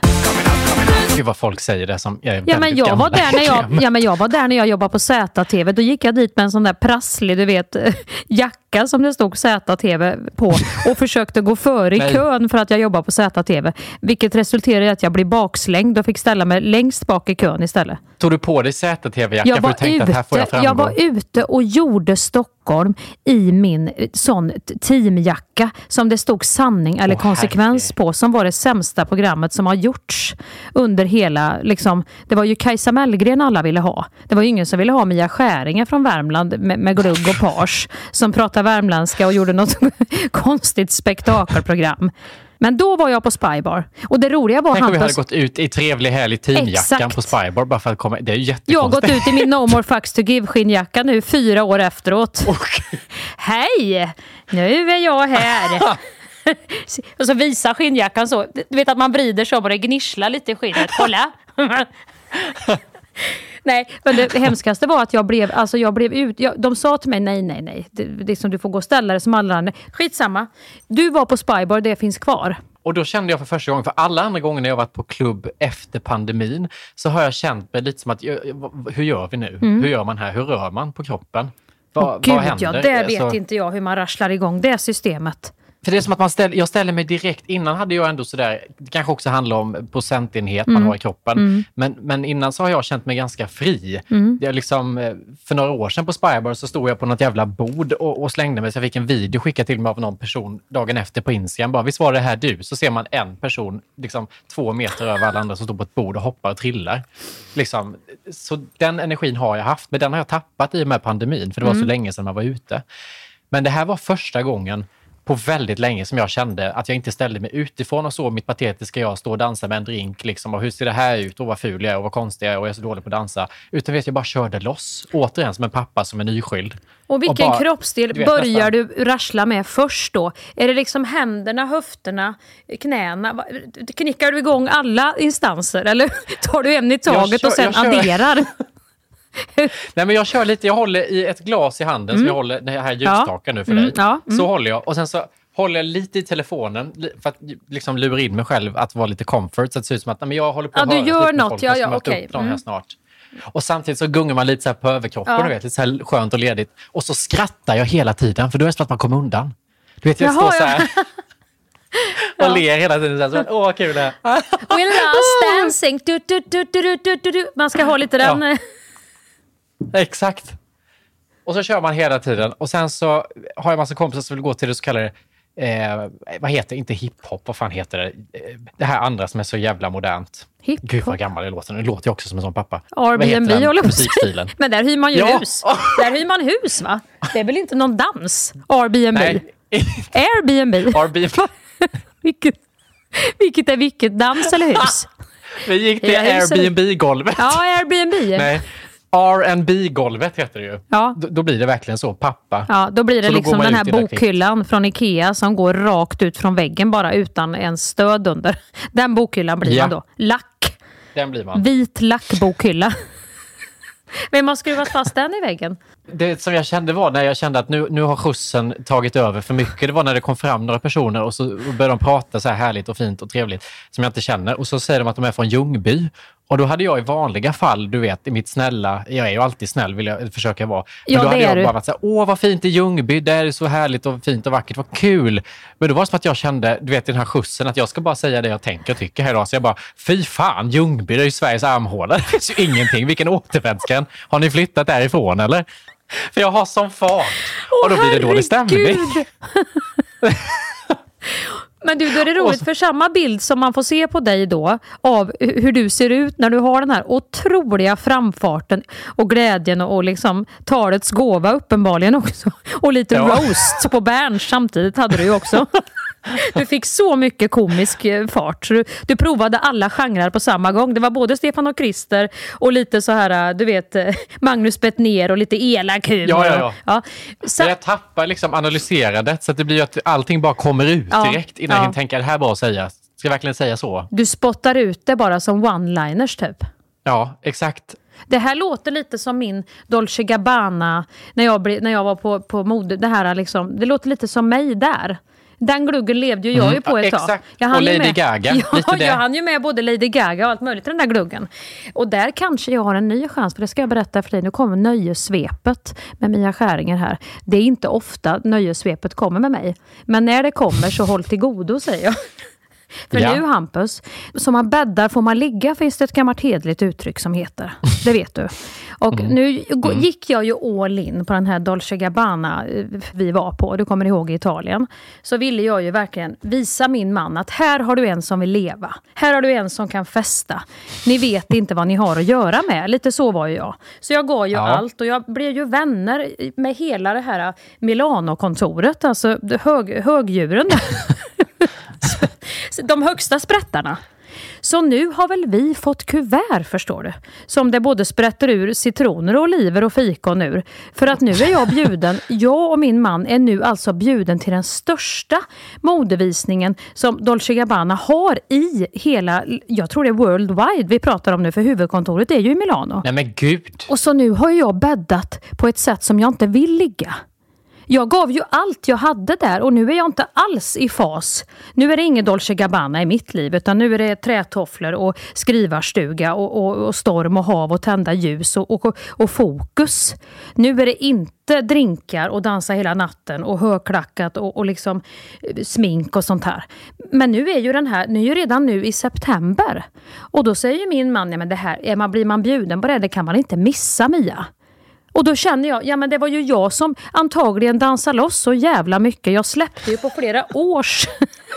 Gud vad folk säger det som är men jag var där när jag jobbade på ZTV. Då gick jag dit med en sån där prasslig, du vet, jacka som det stod ZTV på och försökte gå före i kön för att jag jobbar på ZTV. Vilket resulterade i att jag blev bakslängd och fick ställa mig längst bak i kön istället. Tog du på dig ZTV-jacka för att tänka att här får jag framgå? Jag var ute och gjorde Stockholm i min sån teamjacka som det stod sanning eller konsekvens på, som var det sämsta programmet som har gjorts under hela, liksom, det var ju Kajsa Mellgren alla ville ha. Det var ju ingen som ville ha Mia Skäringer från Värmland med glugg och page som pratade värmländska och gjorde något konstigt spektakelprogram. Men då var jag på Spybar. Och det roliga var... Tänk om vi hade gått ut i trevlig härlig teamjackan på Spybar bara för att komma... Det är ju jättekonstigt. Jag har gått ut i min No More Fucks to Give skinnjacka nu 4 år efteråt. Okay. Hej! Nu är jag här. Och så visar skinnjackan så. Du vet att man vrider så och det gnisslar lite i skinnet. Kolla! Nej, men det hemskaste var att jag blev ut. De sa till mig, nej. Det är som du får gå och ställa det som alla andra. Skitsamma. Du var på Spybar, det finns kvar. Och då kände jag för första gången, för alla andra gånger när jag varit på klubb efter pandemin, så har jag känt mig lite som att, hur gör vi nu? Hur gör man här? Hur rör man på kroppen? Vad händer? Det vet inte jag hur man rasslar igång det systemet. För det är som att jag ställer mig direkt. Innan hade jag ändå sådär, det kanske också handlar om procentenhet man har i kroppen. Men innan så har jag känt mig ganska fri. Jag liksom, för några år sedan på Spybar så stod jag på något jävla bord och slängde mig. Så jag fick en video skickad till mig av någon person dagen efter på Instagram. Bara, visst var det här du? Så ser man en person liksom 2 meter över alla andra som står på ett bord och hoppar och trillar. Liksom, så den energin har jag haft. Men den har jag tappat i och med pandemin. För det var så länge sedan man var ute. Men det här var första gången på väldigt länge som jag kände att jag inte ställde mig utifrån och så mitt patetiska jag stå och dansa med en drink liksom, och hur ser det här ut och vad ful jag är och vad konstig jag är och jag är så dålig på att dansa. Utan vet jag bara körde loss. Återigen som en pappa som är nyskild. Och vilken kroppsdel börjar du rassla med först då? Är det liksom händerna, höfterna, knäna? Knickar du igång alla instanser eller tar du en i taget och sen adderar? Nej, men jag kör lite, jag håller i ett glas i handen som jag håller det här ljusstaken nu för dig. Så håller jag och sen så håller jag lite i telefonen för att liksom lura in mig själv att vara lite comfort så att det ser ut som att jag håller på att du gör något, okej. Snart. Och samtidigt så gungar man lite så här på överkroppen du vet, lite så här skönt och ledigt och så skrattar jag hela tiden för då är det så att man kommer undan. Du vet jag står så här och ler hela tiden så åh kul det. We last dancing. Man ska ha lite den. Exakt. Och så kör man hela tiden. Och sen så har jag en massa kompisar som vill gå till det så kallade vad heter det? Inte hiphop, vad fan heter det? Det här andra som är så jävla modernt. Hiphop. Gud vad gammal det låter. Nu låter jag också som en sån pappa. Airbnb håller på musikstilen. Men där hyr man ju hus. Där hyr man hus, va? Det är väl inte någon dans? Airbnb. Airbnb. Vilket är vilket? Dans eller hus? Vi gick till Airbnb-golvet. Ja, Airbnb. Nej. R&B-golvet heter det ju. Ja. Då blir det verkligen så, pappa. Ja, då blir det liksom den här bokhyllan från Ikea som går rakt ut från väggen bara utan en stöd under. Den bokhyllan blir man då. Lack. Den blir man. Vit lackbokhylla. Vem har skruvat fast den i väggen? Det som jag kände var när jag kände att nu har skjutsen tagit över för mycket. Det var när det kom fram några personer och så började de prata så här härligt och fint och trevligt som jag inte känner. Och så säger de att de är från Ljungby. Och då hade jag i vanliga fall, du vet, i mitt snälla, jag är ju alltid snäll vill jag försöka vara. Men ja, då hade jag du. bara varit så här, åh vad fint i Ljungby, det är så härligt och fint och vackert, vad kul. Men då var det som att jag kände, du vet i den här skjutsen, att jag ska bara säga det jag tänker och tycker här idag. Så jag bara, fy fan, Ljungby, det är ju Sveriges armhåla. Det finns ju ingenting, vilken återvändsgränd. Har ni flyttat därifrån eller? För jag har sån fart. Och då blir det dålig stämning. Men du, då är det roligt för samma bild som man får se på dig då av hur du ser ut när du har den här otroliga framfarten och glädjen och liksom talets gåva uppenbarligen också. Och lite roast på Berns samtidigt hade du ju också. Du fick så mycket komisk fart. Så du provade alla genrer på samma gång. Det var både Stefan och Christer och lite så här, du vet, Magnus Bettner och lite elak humor. Ja. Så jag tappar liksom analyserandet så att det blir att allting bara kommer ut direkt innan jag tänker det här bara att säga. Ska jag verkligen säga så? Du spottar ut det bara som one-liners typ. Ja, exakt. Det här låter lite som min Dolce Gabbana när jag var på mode. Det här liksom, det låter lite som mig där. Den gluggen levde ju jag ju på ett tag. Exakt. Och Lady Gaga. Ja, jag hann ju med både Lady Gaga och allt möjligt i den där gluggen. Och där kanske jag har en ny chans, för det ska jag berätta för dig. Nu kommer nöjesvepet med Mia Skäringer här. Det är inte ofta nöjesvepet kommer med mig. Men när det kommer så håll till godo, säger jag. För nu, Hampus, som man bäddar får man ligga, finns det ett gammalt hedligt uttryck som heter. Det vet du. Och nu gick jag ju all in på den här Dolce Gabbana vi var på. Du kommer ihåg i Italien. Så ville jag ju verkligen visa min man att här har du en som vill leva. Här har du en som kan festa. Ni vet inte vad ni har att göra med. Lite så var ju jag. Så jag gav ju allt och jag blev ju vänner med hela det här Milano-kontoret. Alltså högdjuren. De högsta sprättarna. Så nu har väl vi fått kuvert, förstår du. Som det både sprätter ur citroner och oliver och fikon ur. För att nu är jag bjuden, jag och min man är nu alltså bjuden till den största modevisningen som Dolce Gabbana har i hela, jag tror det är worldwide vi pratar om nu, för huvudkontoret är ju i Milano. Nej men gud. Och så nu har jag bäddat på ett sätt som jag inte vill ligga. Jag gav ju allt jag hade där och nu är jag inte alls i fas. Nu är det ingen Dolce Gabbana i mitt liv, utan nu är det trätofflor och skrivarstuga och storm och hav och tända ljus och fokus. Nu är det inte drinkar och dansa hela natten och högklackat och liksom smink och sånt här. Men nu är ju nu är ju redan nu i september. Och då säger ju min man, ja men det här, blir man bjuden på det kan man inte missa, Mia. Och då känner jag, ja men det var ju jag som antagligen dansar loss så jävla mycket. Jag släppte ju på flera års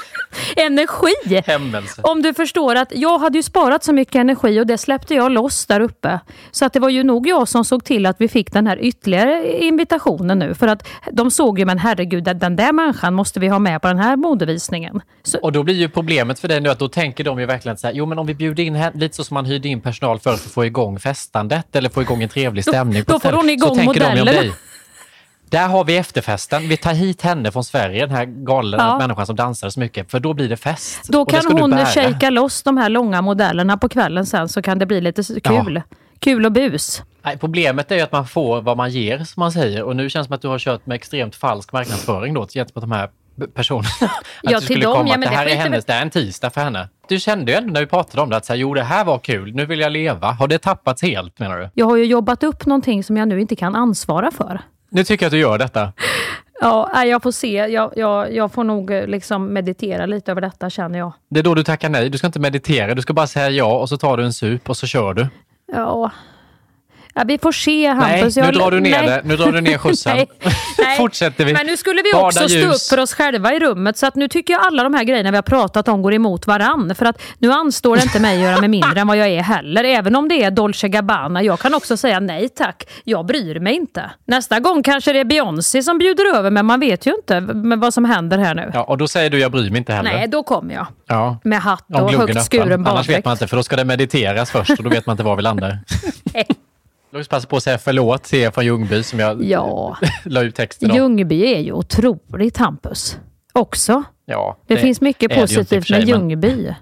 energi. Hämmelse. Om du förstår att jag hade ju sparat så mycket energi och det släppte jag loss där uppe. Så att det var ju nog jag som såg till att vi fick den här ytterligare invitationen nu. För att de såg ju, men herregud, den där människan måste vi ha med på den här modevisningen. Så... Och då blir ju problemet för dig nu att då tänker de ju verkligen så här, jo men om vi bjuder in här, lite så som man hyrde in personal för att få igång festandet eller få igång en trevlig stämning. Då får hon igång så modellerna. Där har vi efterfesten. Vi tar hit henne från Sverige, den här galna människan som dansar så mycket. För då blir det fest. Då kan hon shaka loss de här långa modellerna på kvällen sen, så kan det bli lite kul. Ja. Kul och bus. Nej, problemet är ju att man får vad man ger, som man säger. Och nu känns det som att du har kört med extremt falsk marknadsföring då gentemot de här personerna. Ja, att till dem. Ja, men det här är hennes, det är en tisdag för henne. Du kände ju ändå när vi pratade om det att säga, jo det här var kul, nu vill jag leva. Har det tappats helt, menar du? Jag har ju jobbat upp någonting som jag nu inte kan ansvara för. Nu tycker jag att du gör detta. Ja, jag får se. Jag får nog liksom meditera lite över detta, känner jag. Det är då du tackar nej. Du ska inte meditera. Du ska bara säga ja och så tar du en sup och så kör du. Ja, vi får se, Hampus. Nej, nu drar du ner det. Nu drar du ner skjutsen. Nej. Fortsätter vi. Men nu skulle vi också stå upp för oss själva i rummet. Så att nu tycker jag alla de här grejerna vi har pratat om går emot varann. För att nu anstår det inte mig att göra mig mindre än vad jag är heller. Även om det är Dolce Gabbana. Jag kan också säga nej tack. Jag bryr mig inte. Nästa gång kanske det är Beyoncé som bjuder över. Men man vet ju inte med vad som händer här nu. Ja, och då säger du jag bryr mig inte heller. Nej, då kommer jag. Ja. Med hatt och högt skuren baddräkt. Annars vet man inte, för då ska det mediteras först. Och då vet man inte var vi landar. Jag ska passa på att säga förlåt till er från Ljungby som jag la ut texten om. Ljungby är ju otroligt, Hampus. Också. Ja, det finns mycket positivt med Ljungby.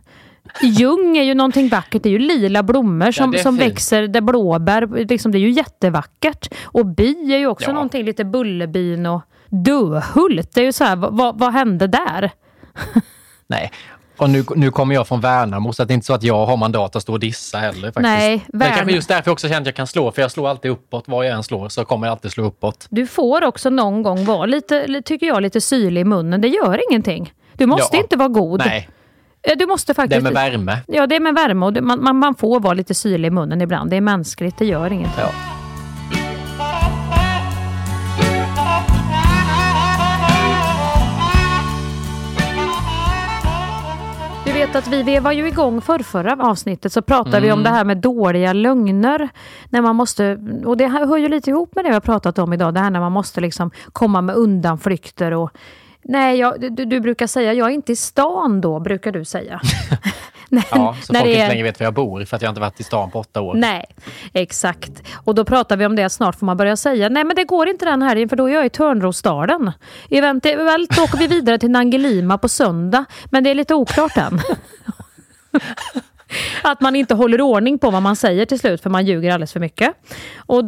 Ljung är ju någonting vackert. Det är ju lila blommor som växer. Det blåbär, liksom, det är ju jättevackert. Och bi är ju också någonting, lite Bullerbyn och Döhult. Det är ju så här, vad hände där? Nej. Och nu kommer jag från Värnamo, så att det är inte så att jag har mandat att stå och dissa heller faktiskt. Nej, det är kanske just därför jag också känner att jag kan slå, för jag slår alltid uppåt. Var jag än slår så kommer jag alltid slå uppåt. Du får också någon gång vara lite syrlig i munnen. Det gör ingenting. Du måste inte vara god. Nej. Du måste faktiskt... Det är med värme. Ja, det är med värme. Och man får vara lite syrlig i munnen ibland. Det är mänskligt, det gör ingenting. Ja. Du vet att vi var ju igång förra avsnittet, så pratade vi om det här med dåliga lögner. När man måste, och det hör ju lite ihop med det vi har pratat om idag. Det här när man måste liksom komma med undanflykter och... Nej, du brukar säga, jag är inte i stan då, brukar du säga. Ja, så folk inte längre vet var jag bor, för att jag inte varit i stan på 8 år. Nej, exakt. Och då pratar vi om det, snart får man börja säga, nej men det går inte den här, för då är jag i Törnrostaden. Eventuellt åker vi vidare till Nangelima på söndag, men det är lite oklart än. Att man inte håller ordning på vad man säger till slut, för man ljuger alldeles för mycket. Och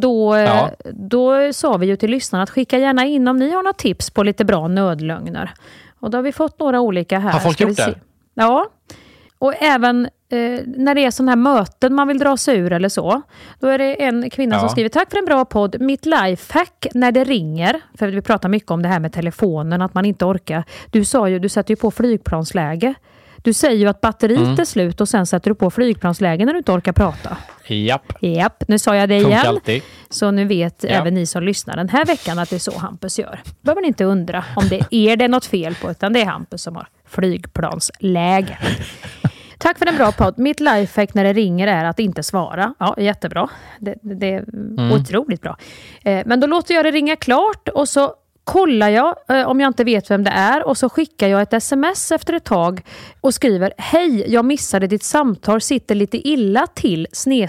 då sa vi ju till lyssnarna att skicka gärna in om ni har några tips på lite bra nödlögner. Och då har vi fått några olika här. Har folk gjort det? Ja. Och även när det är sådana här möten man vill dra sig ur eller så. Då är det en kvinna som skriver: tack för en bra podd. Mitt lifehack när det ringer. För vi pratar mycket om det här med telefonen, att man inte orkar. Du sa ju, du sätter ju på flygplansläge. Du säger ju att batteriet är slut och sen sätter du på flygplansläge när du inte orkar prata. Japp, nu sa jag det igen. Alltid. Så nu vet även ni som lyssnar den här veckan att det är så Hampus gör. Behöver ni inte undra om det är något fel på, utan det är Hampus som har flygplansläge. Tack för en bra podd. Mitt lifehack när det ringer är att inte svara. Ja, jättebra. Det är otroligt bra. Men då låter jag det ringa klart och så kollar jag om jag inte vet vem det är, och så skickar jag ett sms efter ett tag och skriver: hej, jag missade ditt samtal, sitter lite illa till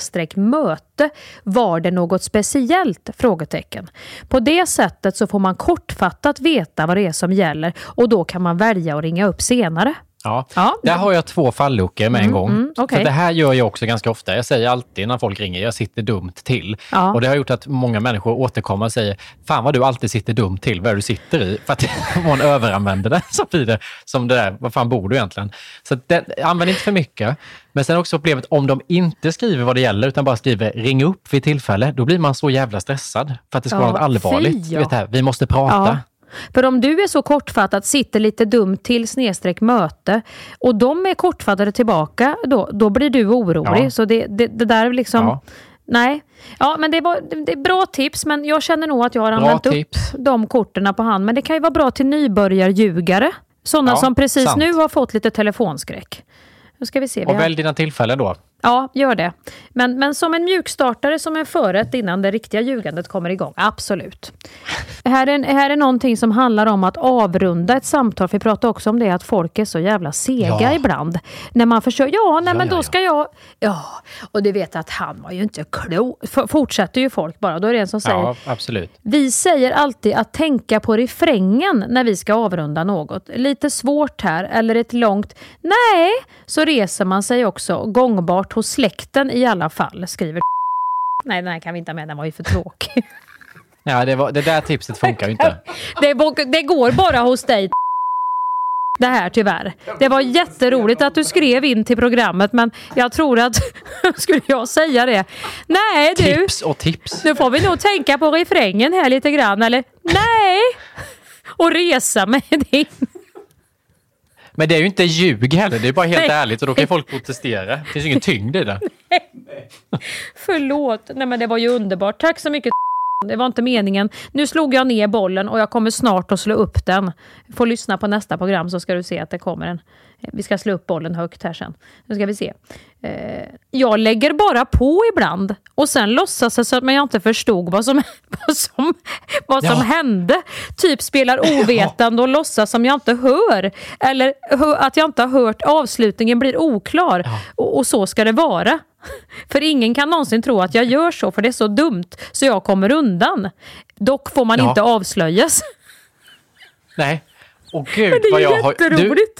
/möte. Var det något speciellt? Frågetecken. På det sättet så får man kortfattat veta vad det är som gäller, och då kan man välja att ringa upp senare. Ja, där har jag 2 falluckor med en gång. Okay. För det här gör jag också ganska ofta. Jag säger alltid när folk ringer, jag sitter dumt till. Och det har gjort att många människor återkommer och säger: fan vad du alltid sitter dumt till, vad du sitter i. För att man överanvänder det så blir det som det där, vad fan bor du egentligen? Så använd inte för mycket. Men sen också problemet, om de inte skriver vad det gäller utan bara skriver ring upp vid tillfälle, då blir man så jävla stressad för att det ska vara något allvarligt. Vet det här, vi måste prata. Ja. För om du är så kortfattat, sitter lite dumt till /möte och de är kortfattade tillbaka, då blir du orolig. Så det där liksom... Nej. Ja, men det är bra tips, men jag känner nog att jag har använt upp de korterna på hand. Men det kan ju vara bra till nybörjarljugare. Sådana som precis nu har fått lite telefonskräck. Nu ska vi se. Och välj dina tillfällen då. Ja, gör det. Men som en mjukstartare, som en förrätt innan det riktiga ljugandet kommer igång. Absolut. Här är någonting som handlar om att avrunda ett samtal. För vi pratar också om det, att folk är så jävla sega ibland. När man försöker, då ska jag... Ja, och du vet att han var ju inte klok. Fortsätter ju folk bara. Då är det en som säger... Ja, absolut. Vi säger alltid att tänka på refrängen när vi ska avrunda något. Lite svårt här, eller ett långt... Nej, så reser man sig också. Gångbart hos släkten i alla fall, skriver... Nej, den här kan vi inte ha med, den var ju för tråkig. Ja, det där tipset funkar ju inte. Det går bara hos dig. Det här tyvärr. Det var jätteroligt att du skrev in till programmet, men jag tror att... skulle jag säga det? Nej, du. Tips och tips. Nu får vi nog tänka på refrängen här lite grann, eller? Nej! Och resa med din... Men det är ju inte ljug heller, det är bara helt ärligt, och då kan folk protestera. Det finns ju ingen tyngd i det. Förlåt. Nej, men det var ju underbart. Tack så mycket. Det var inte meningen. Nu slog jag ner bollen och jag kommer snart att slå upp den. Får lyssna på nästa program så ska du se att det kommer en... Vi ska slå upp bollen högt här sen. Nu ska vi se. Jag lägger bara på ibland. Och sen låtsas det så att jag inte förstod vad som hände. Typ spelar ovetande och låtsas som jag inte hör. Eller att jag inte har hört. Avslutningen blir oklar. Och så ska det vara. För ingen kan någonsin tro att jag gör så. För det är så dumt så jag kommer undan. Dock får man inte avslöjas. Nej. Och gud, men det är jätteroligt.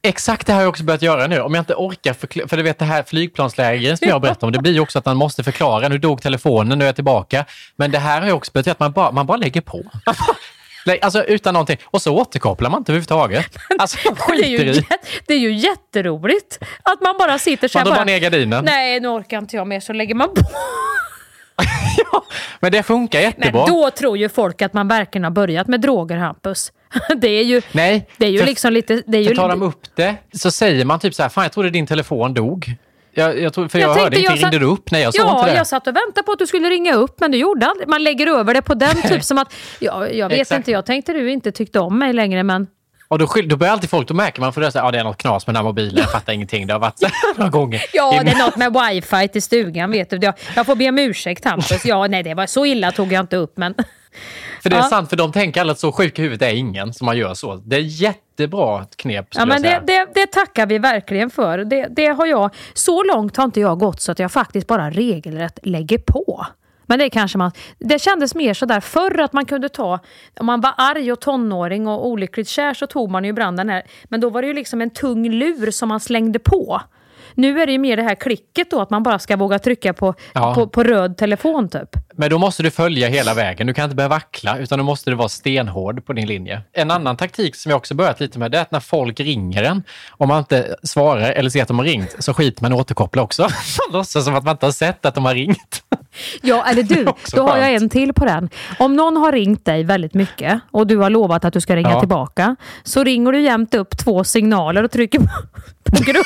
Exakt, det har jag också börjat göra nu. Om jag inte orkar för du vet det här flygplanslägen som jag berättade om, det blir ju också att man måste förklara. Nu dog telefonen, nu är jag tillbaka. Men det här har jag också börjat att man bara lägger på. Alltså utan någonting. Och så återkopplar man inte överhuvudtaget. Alltså det är ju jätteroligt att man bara sitter så här. Man bara ner gardinen. Nej, nu orkar inte jag mer, så lägger man på. Ja, men det funkar jättebra. Men då tror ju folk att man verkligen har börjat med droger, Hampus. Det är ju, nej, det är ju liksom lite... Det är ju tar de upp det så säger man typ så här, fan jag trodde din telefon dog. Jag hörde inte, ringde du upp? Nej, jag sa inte det. Jag satt och väntade på att du skulle ringa upp, men du gjorde aldrig. Man lägger över det på den typ som att, jag vet inte, jag tänkte du inte tyckte om mig längre, men... Och då börjar alltid folk, då märker man för det så det är något knas med den här mobilen, jag fattar ingenting, det har varit några gånger. Ja, det är något med wifi till stugan, vet du. Jag får be om ursäkt, Hampus. Ja, nej, det var så illa tog jag inte upp, men... För det är sant, för de tänker alla att så sjuk i huvudet är ingen som man gör så. Det är jättebra knep. Ja, men det tackar vi verkligen för. Det har jag, så långt har inte jag gått så att jag faktiskt bara regelrätt lägger på. Men det kanske det kändes mer så där förr att man kunde ta, om man var arg och tonåring och olyckligt kär så tog man ju branden här. Men då var det ju liksom en tung lur som man slängde på. Nu är det ju mer det här klicket då, att man bara ska våga trycka på röd telefon typ. Men då måste du följa hela vägen. Du kan inte börja vackla, utan då måste du vara stenhård på din linje. En annan taktik som jag också börjat lite med, det är att när folk ringer en, om man inte svarar eller ser att de har ringt, så skiter man återkoppla också. Man låtsas som att man inte har sett att de har ringt. Ja, eller du, då har jag en till på den. Om någon har ringt dig väldigt mycket och du har lovat att du ska ringa tillbaka, så ringer du jämt upp 2 signaler och trycker på grupp.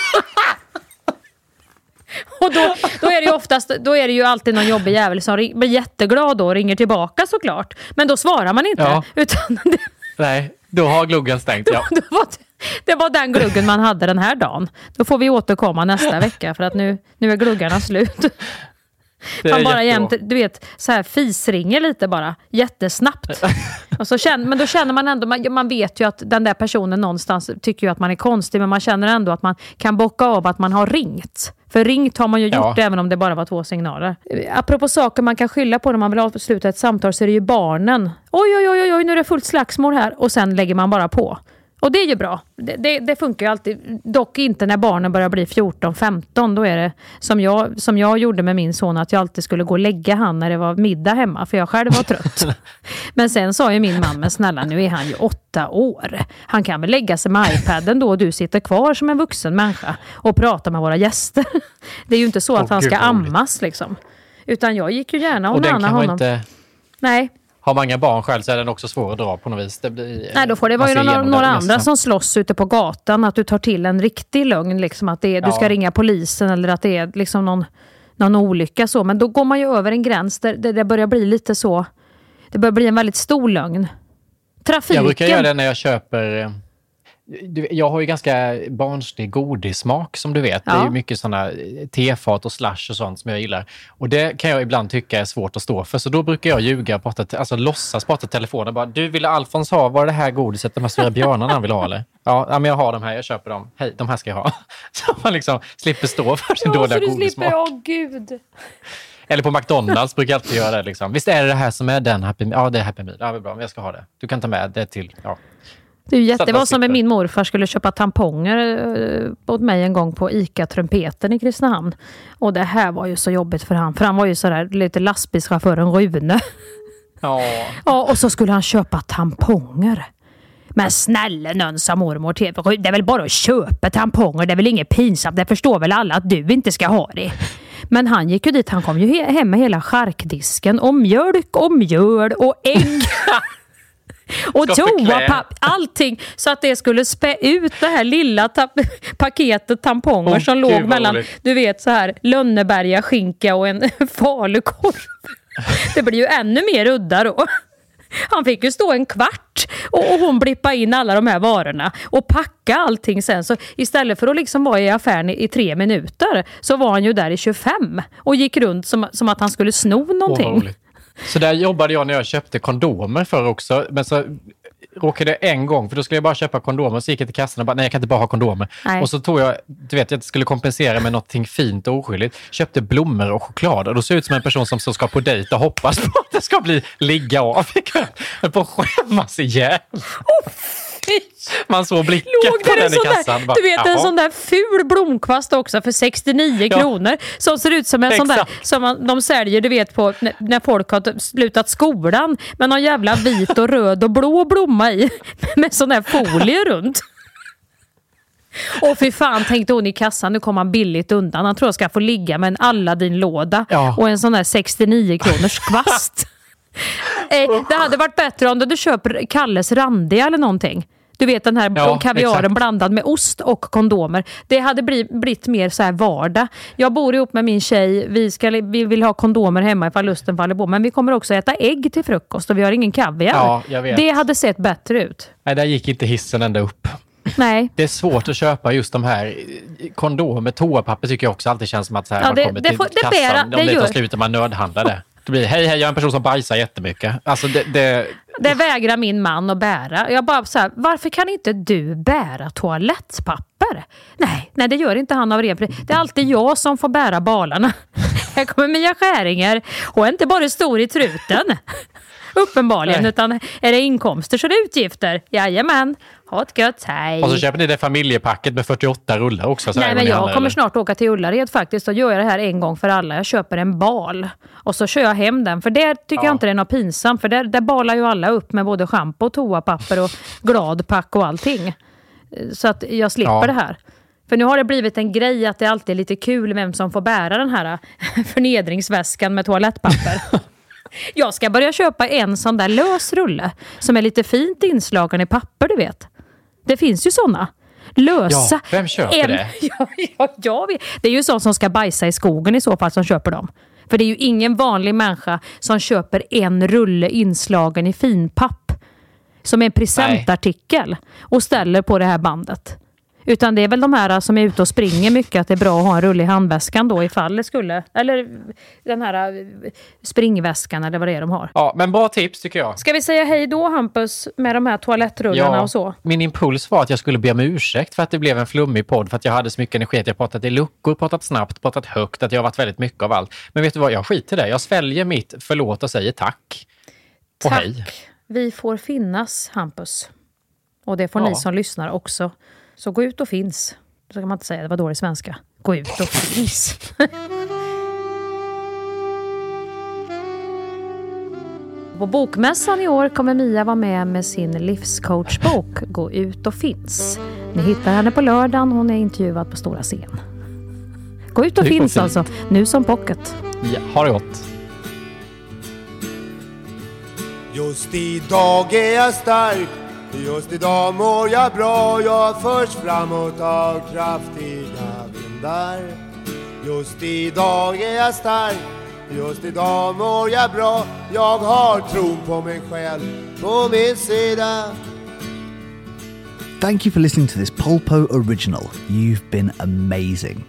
Och då är det ju oftast, då är det ju alltid någon jobbig jävel som blir jätteglad då och ringer tillbaka såklart. Men då svarar man inte. Utan nej, då har gluggen stängt. Det var den gluggen man hade den här dagen. Då får vi återkomma nästa vecka för att nu är gluggarna slut. Man bara jämt, du vet, så här fisringer lite bara, jättesnabbt. Och så men då känner man ändå, man vet ju att den där personen någonstans tycker ju att man är konstig, men man känner ändå att man kan bocka av att man har ringt. För ringt har man ju gjort även om det bara var 2 signaler. Apropå saker man kan skylla på när man vill avsluta ett samtal, så är det ju barnen. Oj, nu är det fullt slagsmål här. Och sen lägger man bara på. Och det är ju bra. Det funkar ju alltid. Dock inte när barnen börjar bli 14-15. Då är det som jag gjorde med min son, att jag alltid skulle gå och lägga han när det var middag hemma. För jag själv var trött. Men sen sa ju min man, men snälla, nu är han ju 8 år. Han kan väl lägga sig med iPaden då och du sitter kvar som en vuxen människa och pratar med våra gäster. Det är ju inte så att han ska ammas liksom. Utan jag gick ju gärna och nanna honom. Nej. Har man inga barn själv så är den också svår att dra på något vis. Nej, då får det vara ju några andra som slåss ute på gatan. Att du tar till en riktig lögn. Liksom, att du ska ringa polisen eller att det är liksom någon olycka. Så. Men då går man ju över en gräns där det börjar bli lite så. Det börjar bli en väldigt stor lögn. Trafiken. Jag brukar göra det när jag köper... Jag har ju ganska barnslig godissmak som du vet. Det är ju mycket sådana tefat och slash och sånt som jag gillar. Och det kan jag ibland tycka är svårt att stå för. Så då brukar jag ljuga, låtsas prata telefonen. Bara, du, ville Alfons ha, var det här godiset, de här stora björnarna han vill ha eller? Ja, men jag har de här, jag köper dem. Hej, de här ska jag ha. Så man liksom slipper stå för sin dåliga godissmak. Gud. Eller på McDonalds brukar jag alltid göra det liksom. Visst är det här som är den Happy Meal? Ja, det är Happy Meal. Ja, det är bra, men jag ska ha det. Du kan ta med det till, Det var som med min morfar skulle köpa tamponger åt mig en gång på ICA-trumpeten i Kristinehamn. Och det här var ju så jobbigt för han var ju sådär lite lastbilschauffören Rune. Ja, och så skulle han köpa tamponger. Men snälla någon sa mormor till, det är väl bara att köpa tamponger, det är väl inget pinsamt, det förstår väl alla att du inte ska ha det. Men han gick ju dit, han kom ju hem med hela charkdisken och mjölk och mjöl och ägg. Och toapapper, allting, så att det skulle spä ut det här lilla paketet tamponger som låg mellan, du vet, så här Lönneberga skinka och en falukorv. Det blir ju ännu mer udda då. Han fick ju stå en kvart och hon blippa in alla de här varorna och packa allting sen. Så istället för att liksom vara i affären i 3 minuter så var han ju där i 25 och gick runt som att han skulle sno någonting. Så där jobbade jag när jag köpte kondomer för också. Men så råkade jag en gång, för då skulle jag bara köpa kondomer. Så gick jag till kassan och bara, nej jag kan inte bara ha kondomer. Nej. Och så tog jag, du vet, jag skulle kompensera med någonting fint och oskyldigt. Köpte blommor och choklad. Och då ser ut som en person som så ska på dejt och hoppas på att det ska ligga av. Jag höll på att skämmas ihjäl. Man såg blicken låg på där den i sån kassan. där, Bara, du vet, en jaha. sån där ful blomkvast också för 69 kronor. Som ser ut som en sån där som de säljer, du vet, på när folk har slutat skolan. Med någon jävla vit och röd och blå blomma i. Med sån där folie runt. Och för fan, tänkte hon i kassan, nu kommer han billigt undan. Han tror jag ska få ligga med en Aladdin-låda och en sån där 69 kronors kvast. Det hade varit bättre om du köper Kalles randiga eller någonting. Du vet, den här kaviaren blandad med ost och kondomer. Det hade blivit mer så här vardag. Jag bor ihop med min tjej. Vi vill ha kondomer hemma ifall lusten faller på. Men vi kommer också äta ägg till frukost och vi har ingen kaviar. Ja, jag vet. Det hade sett bättre ut. Nej, där gick inte hissen ända upp. Nej. Det är svårt att köpa just de här kondomer, toapapper tycker jag också alltid känns som att så här, man kommer till kassan. Om det tar slut och man nödhandlar det. Det blir, hej, jag är en person som bajsar jättemycket. Alltså det vägrar min man att bära. Jag bara så här, varför kan inte du bära toalettpapper? Nej, det gör inte han av ren. Det är alltid jag som får bära balarna. Här kommer Mia Skäringer. Hon är inte bara stor i truten. Uppenbarligen, utan är det inkomster så är det utgifter. Jajamän, ha ett gött, hej. Och så köper ni det familjepacket med 48 rullar också. Så nej, men jag kommer snart åka till Ullared faktiskt och gör det här en gång för alla. Jag köper en bal och så kör jag hem den. För det tycker jag inte det är något pinsamt. För där balar ju alla upp med både shampoo, toapapper och gladpack och allting. Så att jag slipper det här. För nu har det blivit en grej att det alltid är lite kul vem som får bära den här förnedringsväskan med toalettpapper. Jag ska börja köpa en sån där lös rulle som är lite fint inslagen i papper, du vet. Det finns ju såna. Lösa. Ja, vem köper det? Jag vet. Det är ju sån som ska bajsa i skogen i så fall som köper dem. För det är ju ingen vanlig människa som köper en rulle inslagen i finpapp som är en presentartikel och ställer på det här bandet. Utan det är väl de här som är ute och springer mycket att det är bra att ha en rulle i handväskan då ifall det skulle. Eller den här springväskan eller vad det är de har. Ja, men bra tips tycker jag. Ska vi säga hej då, Hampus, med de här toalettrullarna och så? Min impuls var att jag skulle be om ursäkt för att det blev en flummig podd. För att jag hade så mycket energi att jag pratat i luckor, pratat snabbt, pratat högt. Att jag har varit väldigt mycket av allt. Men vet du vad, jag skiter i det. Jag sväljer mitt förlåt och säger tack. Och tack. Hej. Vi får finnas, Hampus. Och det får ni som lyssnar också. Så gå ut och finns. Så kan man inte säga, det var dålig svenska. Gå ut och finns. På bokmässan i år kommer Mia vara med sin livscoachbok Gå ut och finns. Ni hittar henne på lördagen. Hon är intervjuad på stora scen. Gå ut och finns alltså. Nu som pocket. Ja, ha det gott. Just idag är jag stark. Just idag mår jag bra, jag förs framåt av kraftiga vindar. Just idag är jag stark, just idag mår jag bra. Jag har tron på mig själv på min sida. Thank you for listening to this Polpo original. You've been amazing.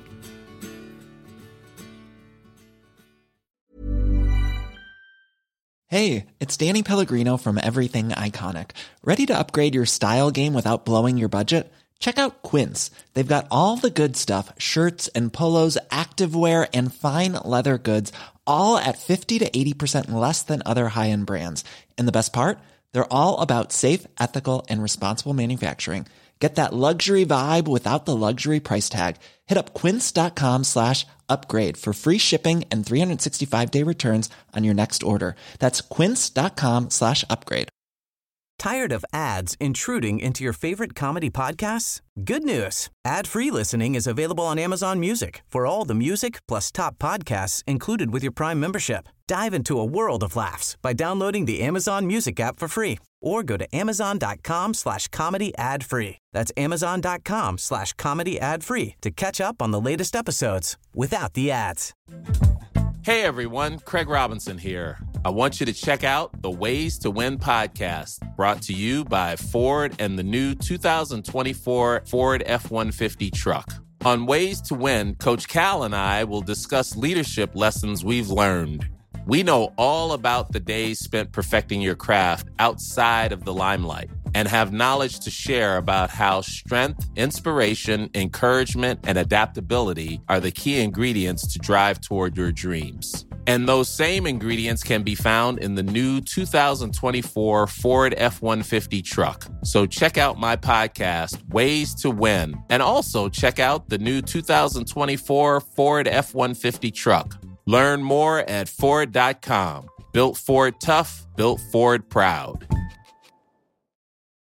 Hey, it's Danny Pellegrino from Everything Iconic. Ready to upgrade your style game without blowing your budget? Check out Quince. They've got all the good stuff, shirts and polos, activewear, and fine leather goods, all at 50 to 80% less than other high-end brands. And the best part? They're all about safe, ethical, and responsible manufacturing. Get that luxury vibe without the luxury price tag. Hit up quince.com/upgrade for free shipping and 365-day returns on your next order. That's quince.com/upgrade. Tired of ads intruding into your favorite comedy podcasts? Good news. Ad-free listening is available on Amazon Music for all the music plus top podcasts included with your Prime membership. Dive into a world of laughs by downloading the Amazon Music app for free or go to amazon.com/comedy ad-free. That's amazon.com/comedy ad-free to catch up on the latest episodes without the ads. Hey everyone, Craig Robinson here. I want you to check out the Ways to Win podcast, brought to you by Ford and the new 2024 Ford F-150 truck. On Ways to Win, Coach Cal and I will discuss leadership lessons we've learned. We know all about the days spent perfecting your craft outside of the limelight. and have knowledge to share about how strength, inspiration, encouragement, and adaptability are the key ingredients to drive toward your dreams. And those same ingredients can be found in the new 2024 Ford F-150 truck. So check out my podcast, Ways to Win, and also check out the new 2024 Ford F-150 truck. Learn more at Ford.com. Built Ford tough, built Ford proud.